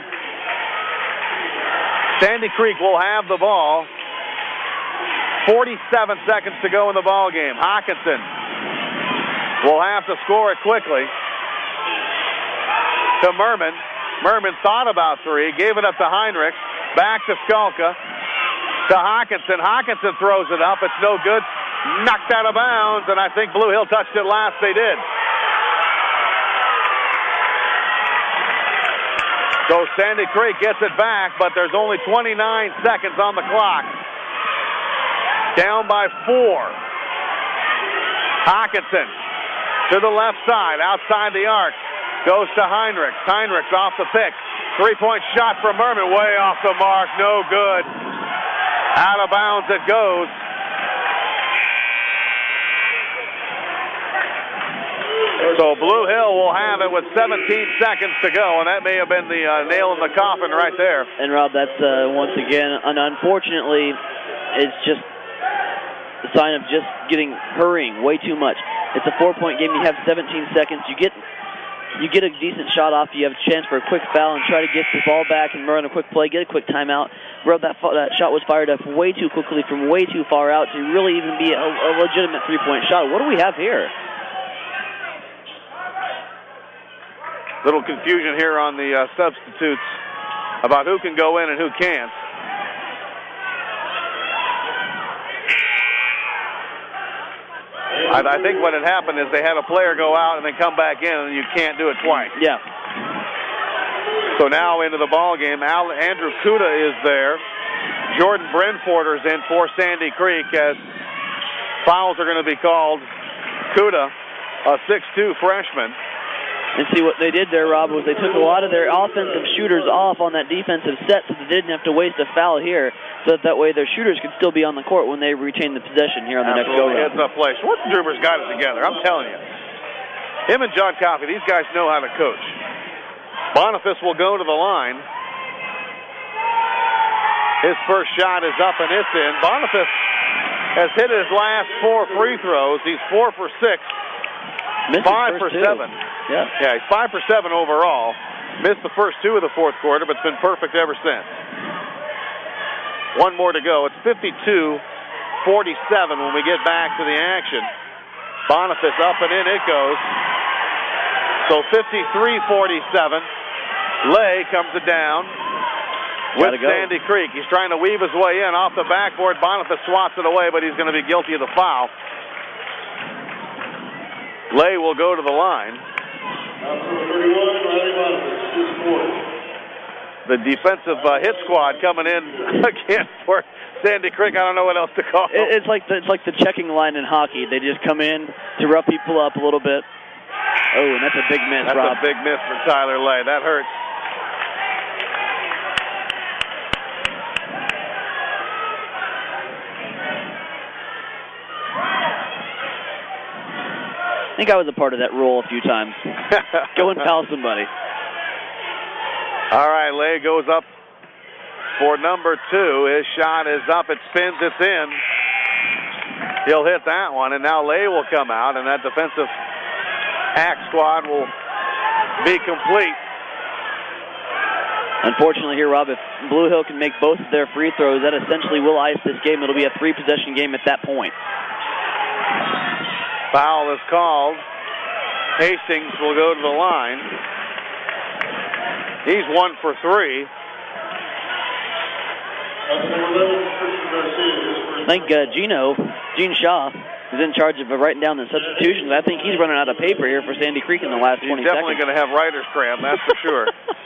Sandy Creek will have the ball. forty-seven seconds to go in the ball game. Hawkinson will have to score it quickly to Merman. Merman thought about three, gave it up to Heinrich, back to Skalka, to Hawkinson. Hawkinson throws it up. It's no good. Knocked out of bounds, and I think Blue Hill touched it last. They did. So Sandy Creek gets it back, but there's only twenty-nine seconds on the clock. Down by four. Hawkinson to the left side, outside the arc. Goes to Heinrich. Heinrich's off the pick. Three-point shot from Merman, way off the mark. No good. Out of bounds it goes. So Blue Hill will have it with seventeen seconds to go, and that may have been the uh, nail in the coffin right there. And, Rob, that's, uh, once again, and unfortunately, it's just a sign of just getting, hurrying way too much. It's a four-point game. You have seventeen seconds. You get... You get a decent shot off, you have a chance for a quick foul and try to get the ball back and run a quick play, get a quick timeout. Bro, that, that shot was fired up way too quickly from way too far out to really even be a, a legitimate three-point shot. What do we have here? Little confusion here on the uh, substitutes about who can go in and who can't. I, I think what had happened is they had a player go out and then come back in, and you can't do it twice. Yeah. So now into the ball game, Al, Andrew Kuda is there. Jordan Brenforder's in for Sandy Creek as fouls are going to be called. Kuda, a six two freshman. And see what they did there, Rob, was they took a lot of their offensive shooters off on that defensive set so they didn't have to waste a foul here, so that, that way their shooters could still be on the court when they retain the possession here on the Absolutely. next go-round. Heads up play. Schwarzenegger's got it together, I'm telling you. Him and John Coffey, these guys know how to coach. Boniface will go to the line. His first shot is up and it's in. Boniface has hit his last four free throws. He's four for six. Missed five for two. seven. Yeah. Yeah, he's five for seven overall. Missed the first two of the fourth quarter, but it's been perfect ever since. One more to go. It's fifty-two forty-seven when we get back to the action. Boniface up and in it goes. So fifty-three forty-seven. Lay comes it down with Sandy Creek. He's trying to weave his way in off the backboard. Boniface swats it away, but he's going to be guilty of the foul. Lay will go to the line. The defensive uh, hit squad coming in again for Sandy Creek. I don't know what else to call it. It's like the, it's like the checking line in hockey. They just come in to rough people up a little bit. Oh, and that's a big miss, That's Rob. a big miss for Tyler Lay. That hurts. I think I was a part of that role a few times. Go and foul somebody. All right, Lay goes up for number two. His shot is up. It spins. It's in. He'll hit that one, and now Lay will come out, and that defensive hack squad will be complete. Unfortunately here, Rob, if Blue Hill can make both of their free throws, that essentially will ice this game. It'll be a three-possession game at that point. Foul is called. Hastings will go to the line. He's one for three. I think uh, Gino, Gene Shaw, is in charge of uh, writing down the substitutions. I think he's running out of paper here for Sandy Creek in the last He's twenty definitely seconds. going to have writer's cramp, that's for sure.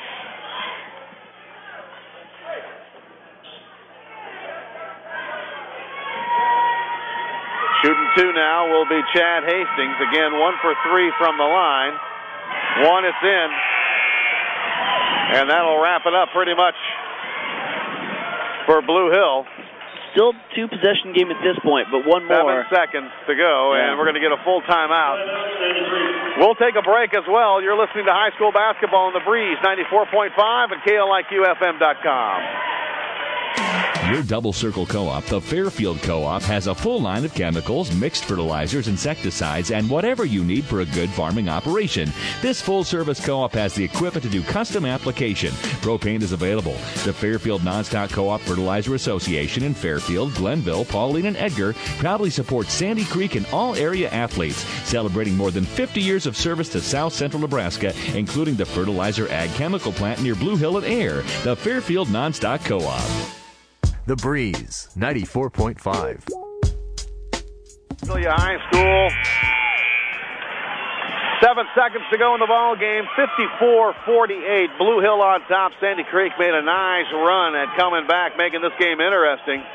Shooting two now will be Chad Hastings. Again, one for three from the line. One is in. And that'll wrap it up pretty much for Blue Hill. Still two possession game at this point, but one more. Seven seconds to go, Yeah. and we're going to get a full timeout. We'll take a break as well. You're listening to high school basketball on the Breeze, ninety-four point five at K L I Q F M dot com. Your Double Circle Co-op, the Fairfield Co-op, has a full line of chemicals, mixed fertilizers, insecticides, and whatever you need for a good farming operation. This full-service co-op has the equipment to do custom application. Propane is available. The Fairfield Nonstock Co-op Fertilizer Association in Fairfield, Glenville, Pauline, and Edgar proudly supports Sandy Creek and all area athletes, celebrating more than fifty years of service to South Central Nebraska, including the Fertilizer Ag Chemical Plant near Blue Hill and Air. The Fairfield Nonstock Co-op. The Breeze, ninety-four point five. Cecilia High School. Seven seconds to go in the ball game. fifty-four forty-eight. Blue Hill on top. Sandy Creek made a nice run at coming back, making this game interesting.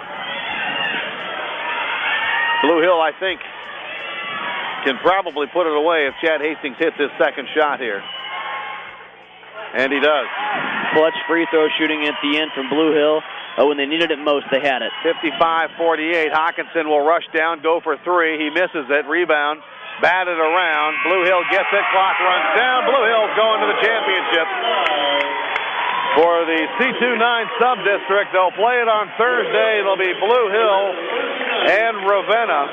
Blue Hill, I think, can probably put it away if Chad Hastings hits his second shot here. And he does. Clutch free throw shooting at the end from Blue Hill. Oh, when they needed it most, they had it. fifty-five forty-eight. Hawkinson will rush down, go for three. He misses it. Rebound. Batted around. Blue Hill gets it. Clock runs down. Blue Hill's going to the championship. For the C twenty-nine sub-district, they'll play it on Thursday. It'll be Blue Hill and Ravenna.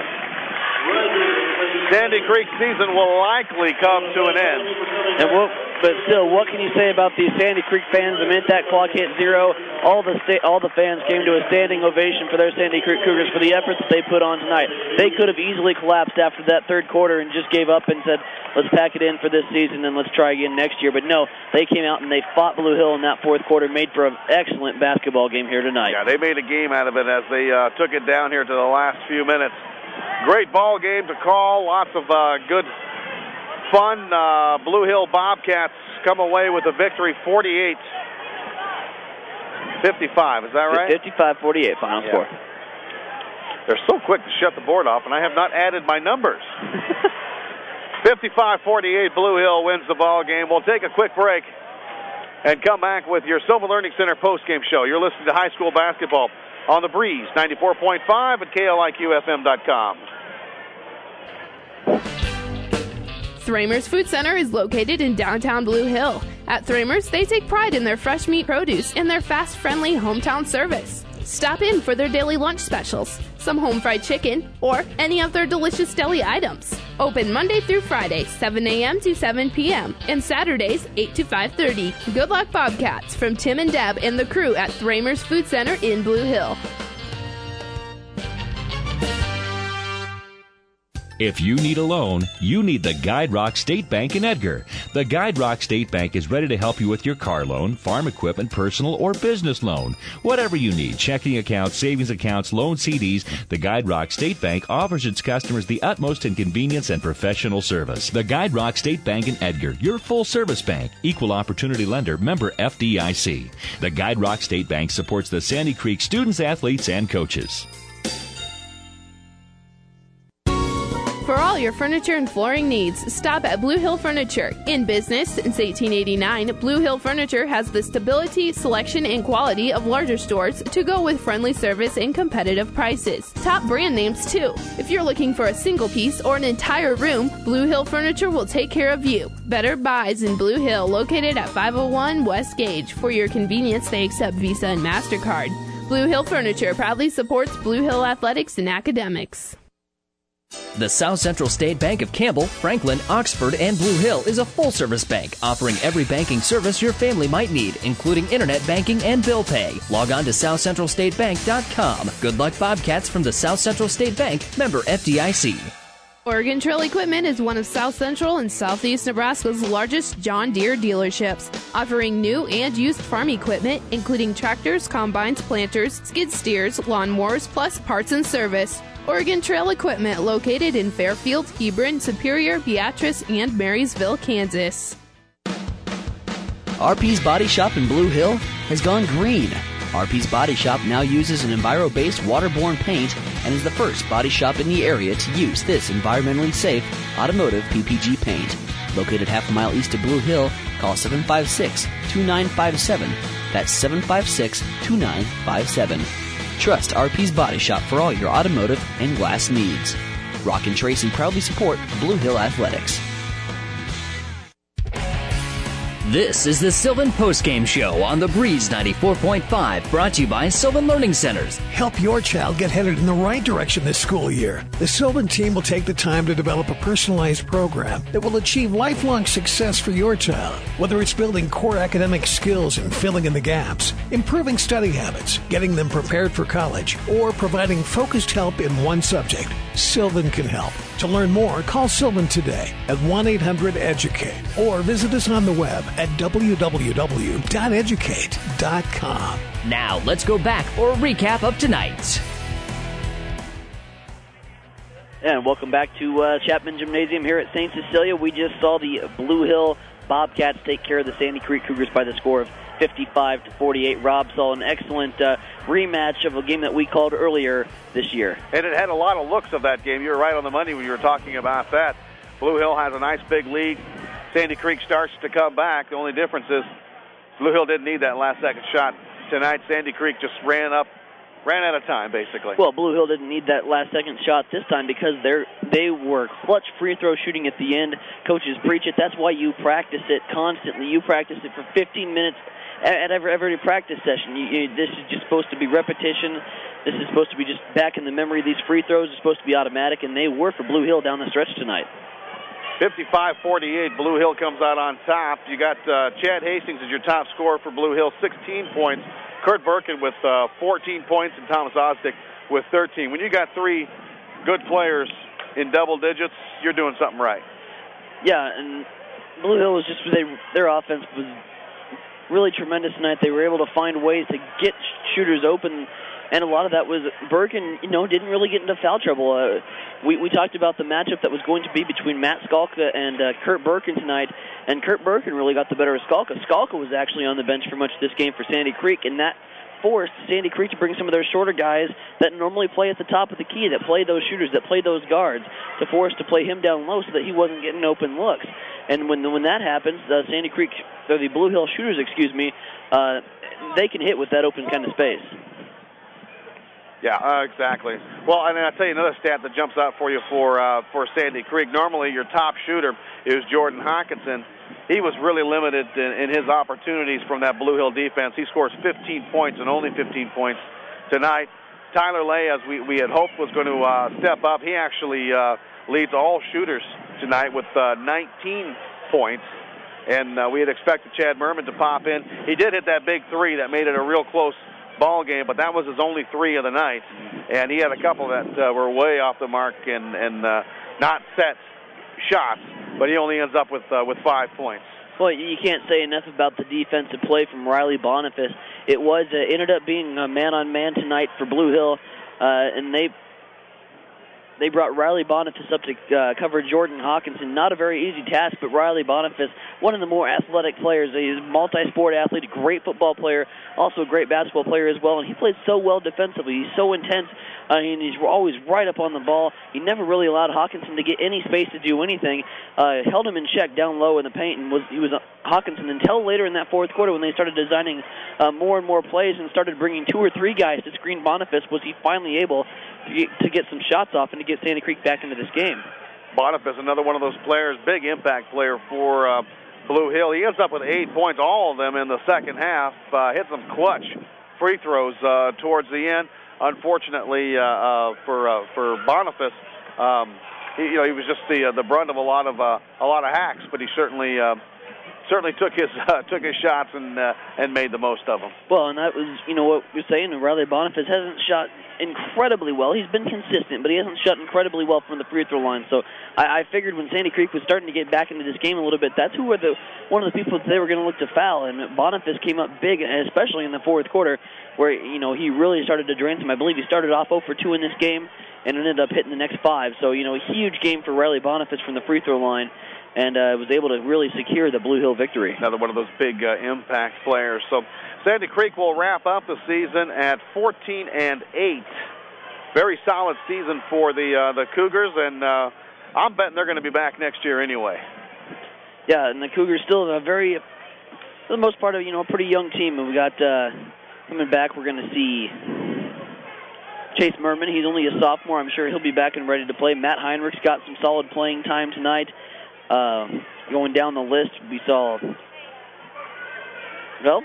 Sandy Creek season will likely come to an end. And what, but still, what can you say about these Sandy Creek fans? The minute that clock hit zero, all the sta- all the fans came to a standing ovation for their Sandy Creek Cougars for the effort that they put on tonight. They could have easily collapsed after that third quarter and just gave up and said, let's pack it in for this season and let's try again next year. But no, they came out and they fought Blue Hill in that fourth quarter, made for an excellent basketball game here tonight. Yeah, they made a game out of it as they uh, took it down here to the last few minutes. Great ball game to call. Lots of uh, good fun. Uh, Blue Hill Bobcats come away with a victory, forty-eight fifty-five. Is that right? fifty-five forty-eight final Yeah. score. They're so quick to shut the board off, and I have not added my numbers. fifty-five forty-eight, Blue Hill wins the ball game. We'll take a quick break and come back with your Silver Learning Center postgame show. You're listening to high school basketball on the Breeze, ninety-four point five at K L I Q F M dot com. Thramer's Food Center is located in downtown Blue Hill. At Thramer's, they take pride in their fresh meat produce and their fast, friendly hometown service. Stop in for their daily lunch specials, some home fried chicken, or any of their delicious deli items. Open Monday through Friday, seven a.m. to seven p.m., and Saturdays, eight to five thirty. Good luck, Bobcats, from Tim and Deb and the crew at Thramer's Food Center in Blue Hill. If you need a loan, you need the Guide Rock State Bank in Edgar. The Guide Rock State Bank is ready to help you with your car loan, farm equipment, personal, or business loan. Whatever you need, checking accounts, savings accounts, loan C Ds, the Guide Rock State Bank offers its customers the utmost in convenience and professional service. The Guide Rock State Bank in Edgar, your full-service bank, equal opportunity lender, member F D I C. The Guide Rock State Bank supports the Sandy Creek students, athletes, and coaches. For all your furniture and flooring needs, stop at Blue Hill Furniture. In business since eighteen eighty-nine, Blue Hill Furniture has the stability, selection, and quality of larger stores to go with friendly service and competitive prices. Top brand names, too. If you're looking for a single piece or an entire room, Blue Hill Furniture will take care of you. Better Buys in Blue Hill, located at five oh one West Gage. For your convenience, they accept Visa and MasterCard. Blue Hill Furniture proudly supports Blue Hill athletics and academics. The South Central State Bank of Campbell, Franklin, Oxford, and Blue Hill is a full-service bank offering every banking service your family might need, including internet banking and bill pay. Log on to south central state bank dot com. Good luck, Bobcats, from the South Central State Bank, member F D I C. Oregon Trail Equipment is one of South Central and Southeast Nebraska's largest John Deere dealerships, offering new and used farm equipment, including tractors, combines, planters, skid steers, lawnmowers, plus parts and service. Oregon Trail Equipment, located in Fairfield, Hebron, Superior, Beatrice, and Marysville, Kansas. R P's Body Shop in Blue Hill has gone green. R P's Body Shop now uses an Enviro-based waterborne paint and is the first body shop in the area to use this environmentally safe automotive P P G paint. Located half a mile east of Blue Hill, call seven five six, two nine five seven. That's seven five six, two nine five seven. Trust R P's Body Shop for all your automotive and glass needs. Rock and Tracy proudly support Blue Hill Athletics. This is the Sylvan Postgame Show on The Breeze ninety-four point five, brought to you by Sylvan Learning Centers. Help your child get headed in the right direction this school year. The Sylvan team will take the time to develop a personalized program that will achieve lifelong success for your child. Whether it's building core academic skills and filling in the gaps, improving study habits, getting them prepared for college, or providing focused help in one subject, Sylvan can help. To learn more, call Sylvan today at one eight hundred educate or visit us on the web at w w w dot educate dot com. Now, let's go back for a recap of tonight. And welcome back to uh, Chapman Gymnasium here at Saint Cecilia. We just saw the Blue Hill Bobcats take care of the Sandy Creek Cougars by the score of fifty-five to forty-eight. Rob saw an excellent uh, rematch of a game that we called earlier this year. And it had a lot of looks of that game. You were right on the money when you were talking about that. Blue Hill has a nice big lead. Sandy Creek starts to come back. The only difference is Blue Hill didn't need that last-second shot tonight. Sandy Creek just ran up, ran out of time, basically. Well, Blue Hill didn't need that last-second shot this time because they're, they were clutch free-throw shooting at the end. Coaches preach it. That's why you practice it constantly. You practice it for fifteen minutes at every, every practice session. You, you, this is just supposed to be repetition. This is supposed to be just back in the memory. These free throws are supposed to be automatic, and they were for Blue Hill down the stretch tonight. fifty-five forty-eight, Blue Hill comes out on top. You got uh, Chad Hastings as your top scorer for Blue Hill, sixteen points. Kurt Birkin with uh, fourteen points, and Thomas Osdick with thirteen. When you got three good players in double digits, you're doing something right. Yeah, and Blue Hill was just, they, their offense was really tremendous tonight. They were able to find ways to get shooters open, and a lot of that was Birkin, you know, didn't really get into foul trouble. Uh, we, we talked about the matchup that was going to be between Matt Skalka and uh, Kurt Birkin tonight, and Kurt Birkin really got the better of Skalka. Skalka was actually on the bench for much of this game for Sandy Creek, and that forced Sandy Creek to bring some of their shorter guys that normally play at the top of the key, that play those shooters, that play those guards, to force to play him down low so that he wasn't getting open looks. And when when that happens, uh, Sandy Creek, or the Blue Hill shooters, excuse me, uh, they can hit with that open kind of space. Yeah, uh, exactly. Well, and I'll tell you another stat that jumps out for you for uh, for Sandy Creek. Normally, your top shooter is Jordan Hawkinson. He was really limited in, in his opportunities from that Blue Hill defense. He scores fifteen points and only fifteen points tonight. Tyler Lay, as we, we had hoped, was going to uh, step up. He actually uh, leads all shooters tonight with uh, nineteen points. And uh, we had expected Chad Merman to pop in. He did hit that big three that made it a real close ball game, but that was his only three of the night. And he had a couple that uh, were way off the mark and, and uh, not set shots, but he only ends up with uh, with five points. Well, you can't say enough about the defensive play from Riley Boniface. It was uh, ended up being a man-on-man tonight for Blue Hill, uh, and they they brought Riley Boniface up to uh, cover Jordan Hawkinson. Not a very easy task, but Riley Boniface, one of the more athletic players. He's a multi-sport athlete, a great football player, also a great basketball player as well, and he plays so well defensively. He's so intense, uh, and he's always right up on the ball. He never really allowed Hawkinson to get any space to do anything. Uh, held him in check down low in the paint, and was he was uh, Hawkinson until later in that fourth quarter when they started designing uh, more and more plays and started bringing two or three guys to screen Boniface, was he finally able to get, to get some shots off and to get Sandy Creek back into this game. Boniface, another one of those players, big impact player for uh, Blue Hill. He ends up with eight points, all of them in the second half. Uh, hit some clutch free throws uh, towards the end. Unfortunately uh, uh, for uh, for Boniface, um, he, you know, he was just the uh, the brunt of a lot of uh, a lot of hacks, but he certainly uh, certainly took his uh, took his shots and uh, and made the most of them. Well, and that was, you know, what you're saying. Riley Boniface hasn't shot incredibly well. He's been consistent, but he hasn't shot incredibly well from the free throw line. So I, I figured when Sandy Creek was starting to get back into this game a little bit, that's who were the one of the people that they were going to look to foul. And Boniface came up big, especially in the fourth quarter, where you know he really started to drain some. I believe he started off zero for two in this game and ended up hitting the next five. So you know, a huge game for Riley Boniface from the free throw line, and uh, was able to really secure the Blue Hill victory. Another one of those big uh, impact players. So Sandy Creek will wrap up the season at fourteen and eight. Very solid season for the uh, the Cougars, and uh, I'm betting they're going to be back next year anyway. Yeah, and the Cougars still a very, for the most part, of you know a pretty young team. And we got uh, coming back. We're going to see Chase Merman. He's only a sophomore. I'm sure he'll be back and ready to play. Matt Heinrich's got some solid playing time tonight. Uh, going down the list, we saw well.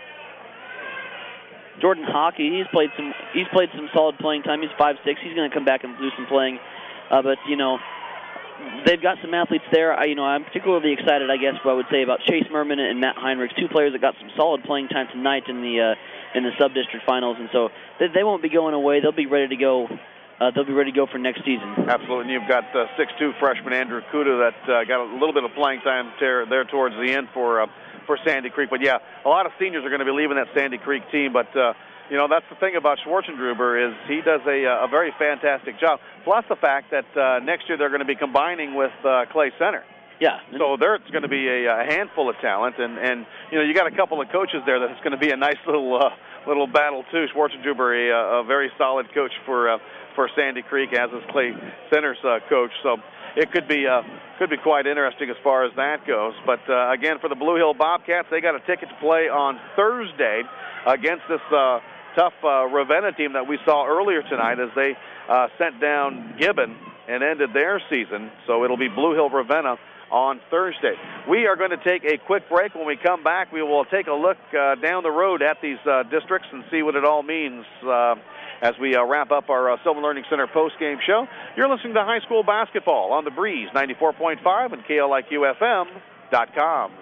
Jordan Hockey, he's played some. He's played some solid playing time. He's five six. He's going to come back and do some playing. Uh, but you know, they've got some athletes there. I, you know, I'm particularly excited, I guess, what I would say about Chase Merman and Matt Heinrich, two players that got some solid playing time tonight in the uh, in the sub-district finals, and so they, they won't be going away. They'll be ready to go. Uh, they'll be ready to go for next season. Absolutely. And you've got uh, six two freshman Andrew Kuda that uh, got a little bit of playing time there, there towards the end for. Uh, for Sandy Creek. But, yeah, a lot of seniors are going to be leaving that Sandy Creek team. But, uh, you know, that's the thing about Schwartzendruber is he does a, a very fantastic job. Plus the fact that uh, next year they're going to be combining with uh, Clay Center. Yeah. So there's going to be a, a handful of talent. And, and, you know, you got a couple of coaches there that's going to be a nice little uh, little battle, too. Schwartzendruber, a, a very solid coach for uh, for Sandy Creek, as is Clay Center's uh, coach. So it could be uh, could be quite interesting as far as that goes. But, uh, again, for the Blue Hill Bobcats, they got a ticket to play on Thursday against this uh, tough uh, Ravenna team that we saw earlier tonight as they uh, sent down Gibbon and ended their season. So it'll be Blue Hill Ravenna on Thursday. We are going to take a quick break. When we come back, we will take a look uh, down the road at these uh, districts and see what it all means uh, as we uh, wrap up our uh, Sylvan Learning Center post-game show. You're listening to high school basketball on the Breeze ninety-four point five and K L I Q F M dot com.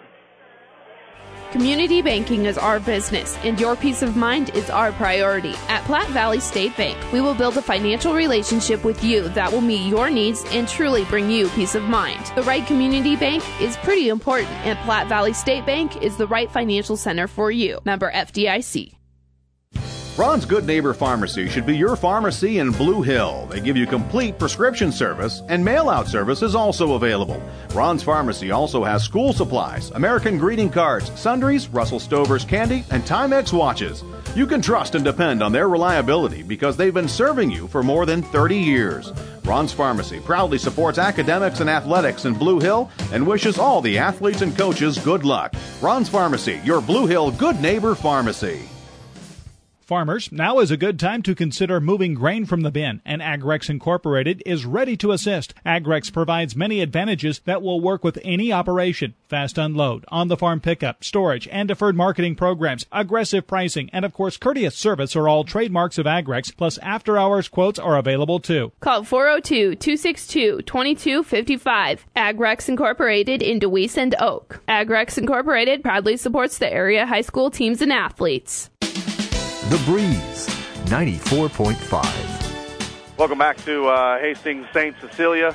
Community banking is our business, and your peace of mind is our priority. At Platte Valley State Bank, we will build a financial relationship with you that will meet your needs and truly bring you peace of mind. The right community bank is pretty important, and Platte Valley State Bank is the right financial center for you. Member F D I C. Ron's Good Neighbor Pharmacy should be your pharmacy in Blue Hill. They give you complete prescription service, and mail-out service is also available. Ron's Pharmacy also has school supplies, American greeting cards, sundries, Russell Stover's candy, and Timex watches. You can trust and depend on their reliability because they've been serving you for more than thirty years. Ron's Pharmacy proudly supports academics and athletics in Blue Hill and wishes all the athletes and coaches good luck. Ron's Pharmacy, your Blue Hill Good Neighbor Pharmacy. Farmers, now is a good time to consider moving grain from the bin, and Agrex Incorporated is ready to assist. Agrex provides many advantages that will work with any operation. Fast unload, on-the-farm pickup, storage, and deferred marketing programs, aggressive pricing, and of course courteous service are all trademarks of Agrex, plus after-hours quotes are available too. Call four oh two, two six two, two two five five. Agrex Incorporated in DeWeese and Oak. Agrex Incorporated proudly supports the area high school teams and athletes. The Breeze, ninety-four point five. Welcome back to uh, Hastings Saint Cecilia.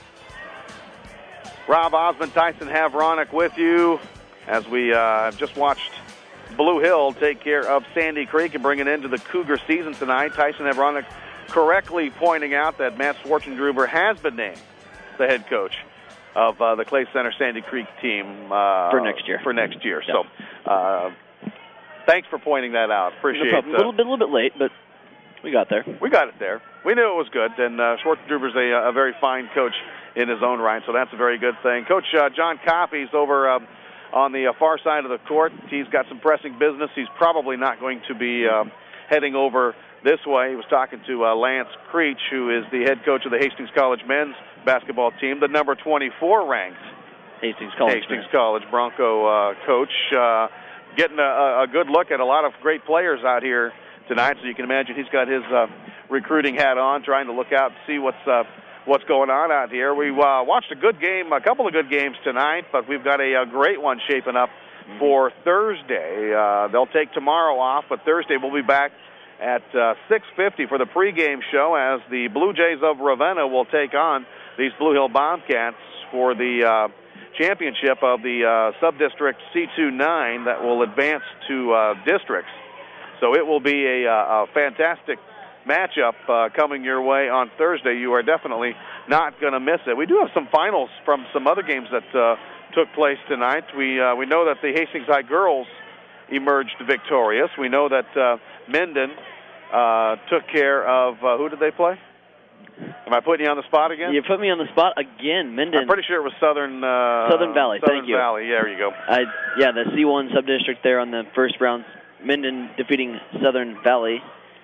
Rob Osmond, Tyson Havronic with you as we uh, just watched Blue Hill take care of Sandy Creek and bring it into the Cougar season tonight. Tyson Havronic correctly pointing out that Matt Schwartzendruber has been named the head coach of uh, the Clay Center Sandy Creek team uh, for next year. For next year, yeah. so. Uh, Thanks for pointing that out. Appreciate it. No, a little bit, a little bit late, but we got there. We got it there. We knew it was good, and uh, Schwartzendruber's a, a very fine coach in his own right, so that's a very good thing. Coach uh, John Coffey's over um, on the uh, far side of the court. He's got some pressing business. He's probably not going to be um, heading over this way. He was talking to uh, Lance Creech, who is the head coach of the Hastings College men's basketball team, the number twenty-four ranked Hastings College, Hastings College Bronco uh, coach. Uh, Getting a, a good look at a lot of great players out here tonight, so you can imagine he's got his uh, recruiting hat on, trying to look out and see what's uh, what's going on out here. We uh, watched a good game, a couple of good games tonight, but we've got a, a great one shaping up for Thursday. Uh, they'll take tomorrow off, but Thursday we'll be back at uh, six fifty for the pregame show as the Blue Jays of Ravenna will take on these Blue Hill Bobcats for the uh, championship of the uh, sub-district C two nine that will advance to uh, districts. So it will be a, a fantastic matchup uh, coming your way on Thursday. You are definitely not going to miss it. We do have some finals from some other games that uh, took place tonight. We uh, we know that the Hastings High girls emerged victorious. We know that uh, Minden uh, took care of, uh, who did they play? Am I putting you on the spot again? You put me on the spot again, Minden. I'm pretty sure it was Southern uh, Southern Valley. Southern Thank you. Valley. Yeah, there you go. I, yeah, the C one sub-district there on the first round. Minden defeating Southern Valley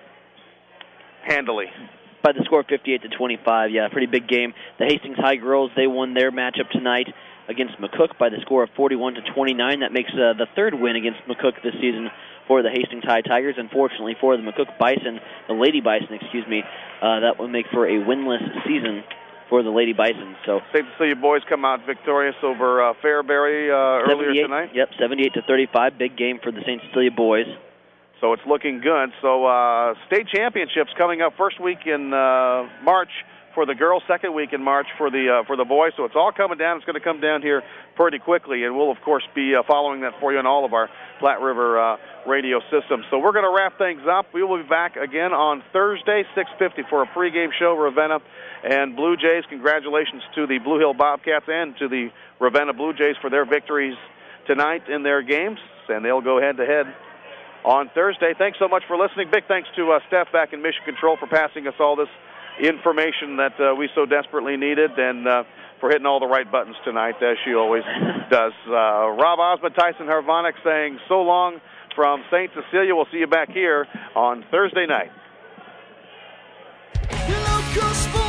handily by the score of fifty-eight to twenty-five. Yeah, pretty big game. The Hastings High girls, they won their matchup tonight against McCook by the score of forty-one to twenty-nine. That makes uh, the third win against McCook this season for the Hastings High Tigers. Unfortunately for the McCook Bison, the Lady Bison, excuse me, uh, that will make for a winless season for the Lady Bison. So safe to see you boys come out victorious over uh, Fairbury uh, earlier tonight. Yep, seventy-eight to thirty-five. Big game for the Saint Cecilia boys. So it's looking good. So uh, state championships coming up first week in uh, March for the girls, second week in March for the uh, for the boys. So it's all coming down. It's going to come down here pretty quickly, and we'll of course be uh, following that for you on all of our Platte River uh, radio systems. So we're going to wrap things up. We will be back again on Thursday, six fifty for a pregame show. Ravenna and Blue Jays. Congratulations to the Blue Hill Bobcats and to the Ravenna Blue Jays for their victories tonight in their games, and they'll go head to head on Thursday. Thanks so much for listening. Big thanks to uh, Steph back in Mission Control for passing us all this information that uh, we so desperately needed, and uh, for hitting all the right buttons tonight, as she always does. Uh, Rob Osmond, Tyson Harvonic saying so long from Saint Cecilia. We'll see you back here on Thursday night. Your local sports.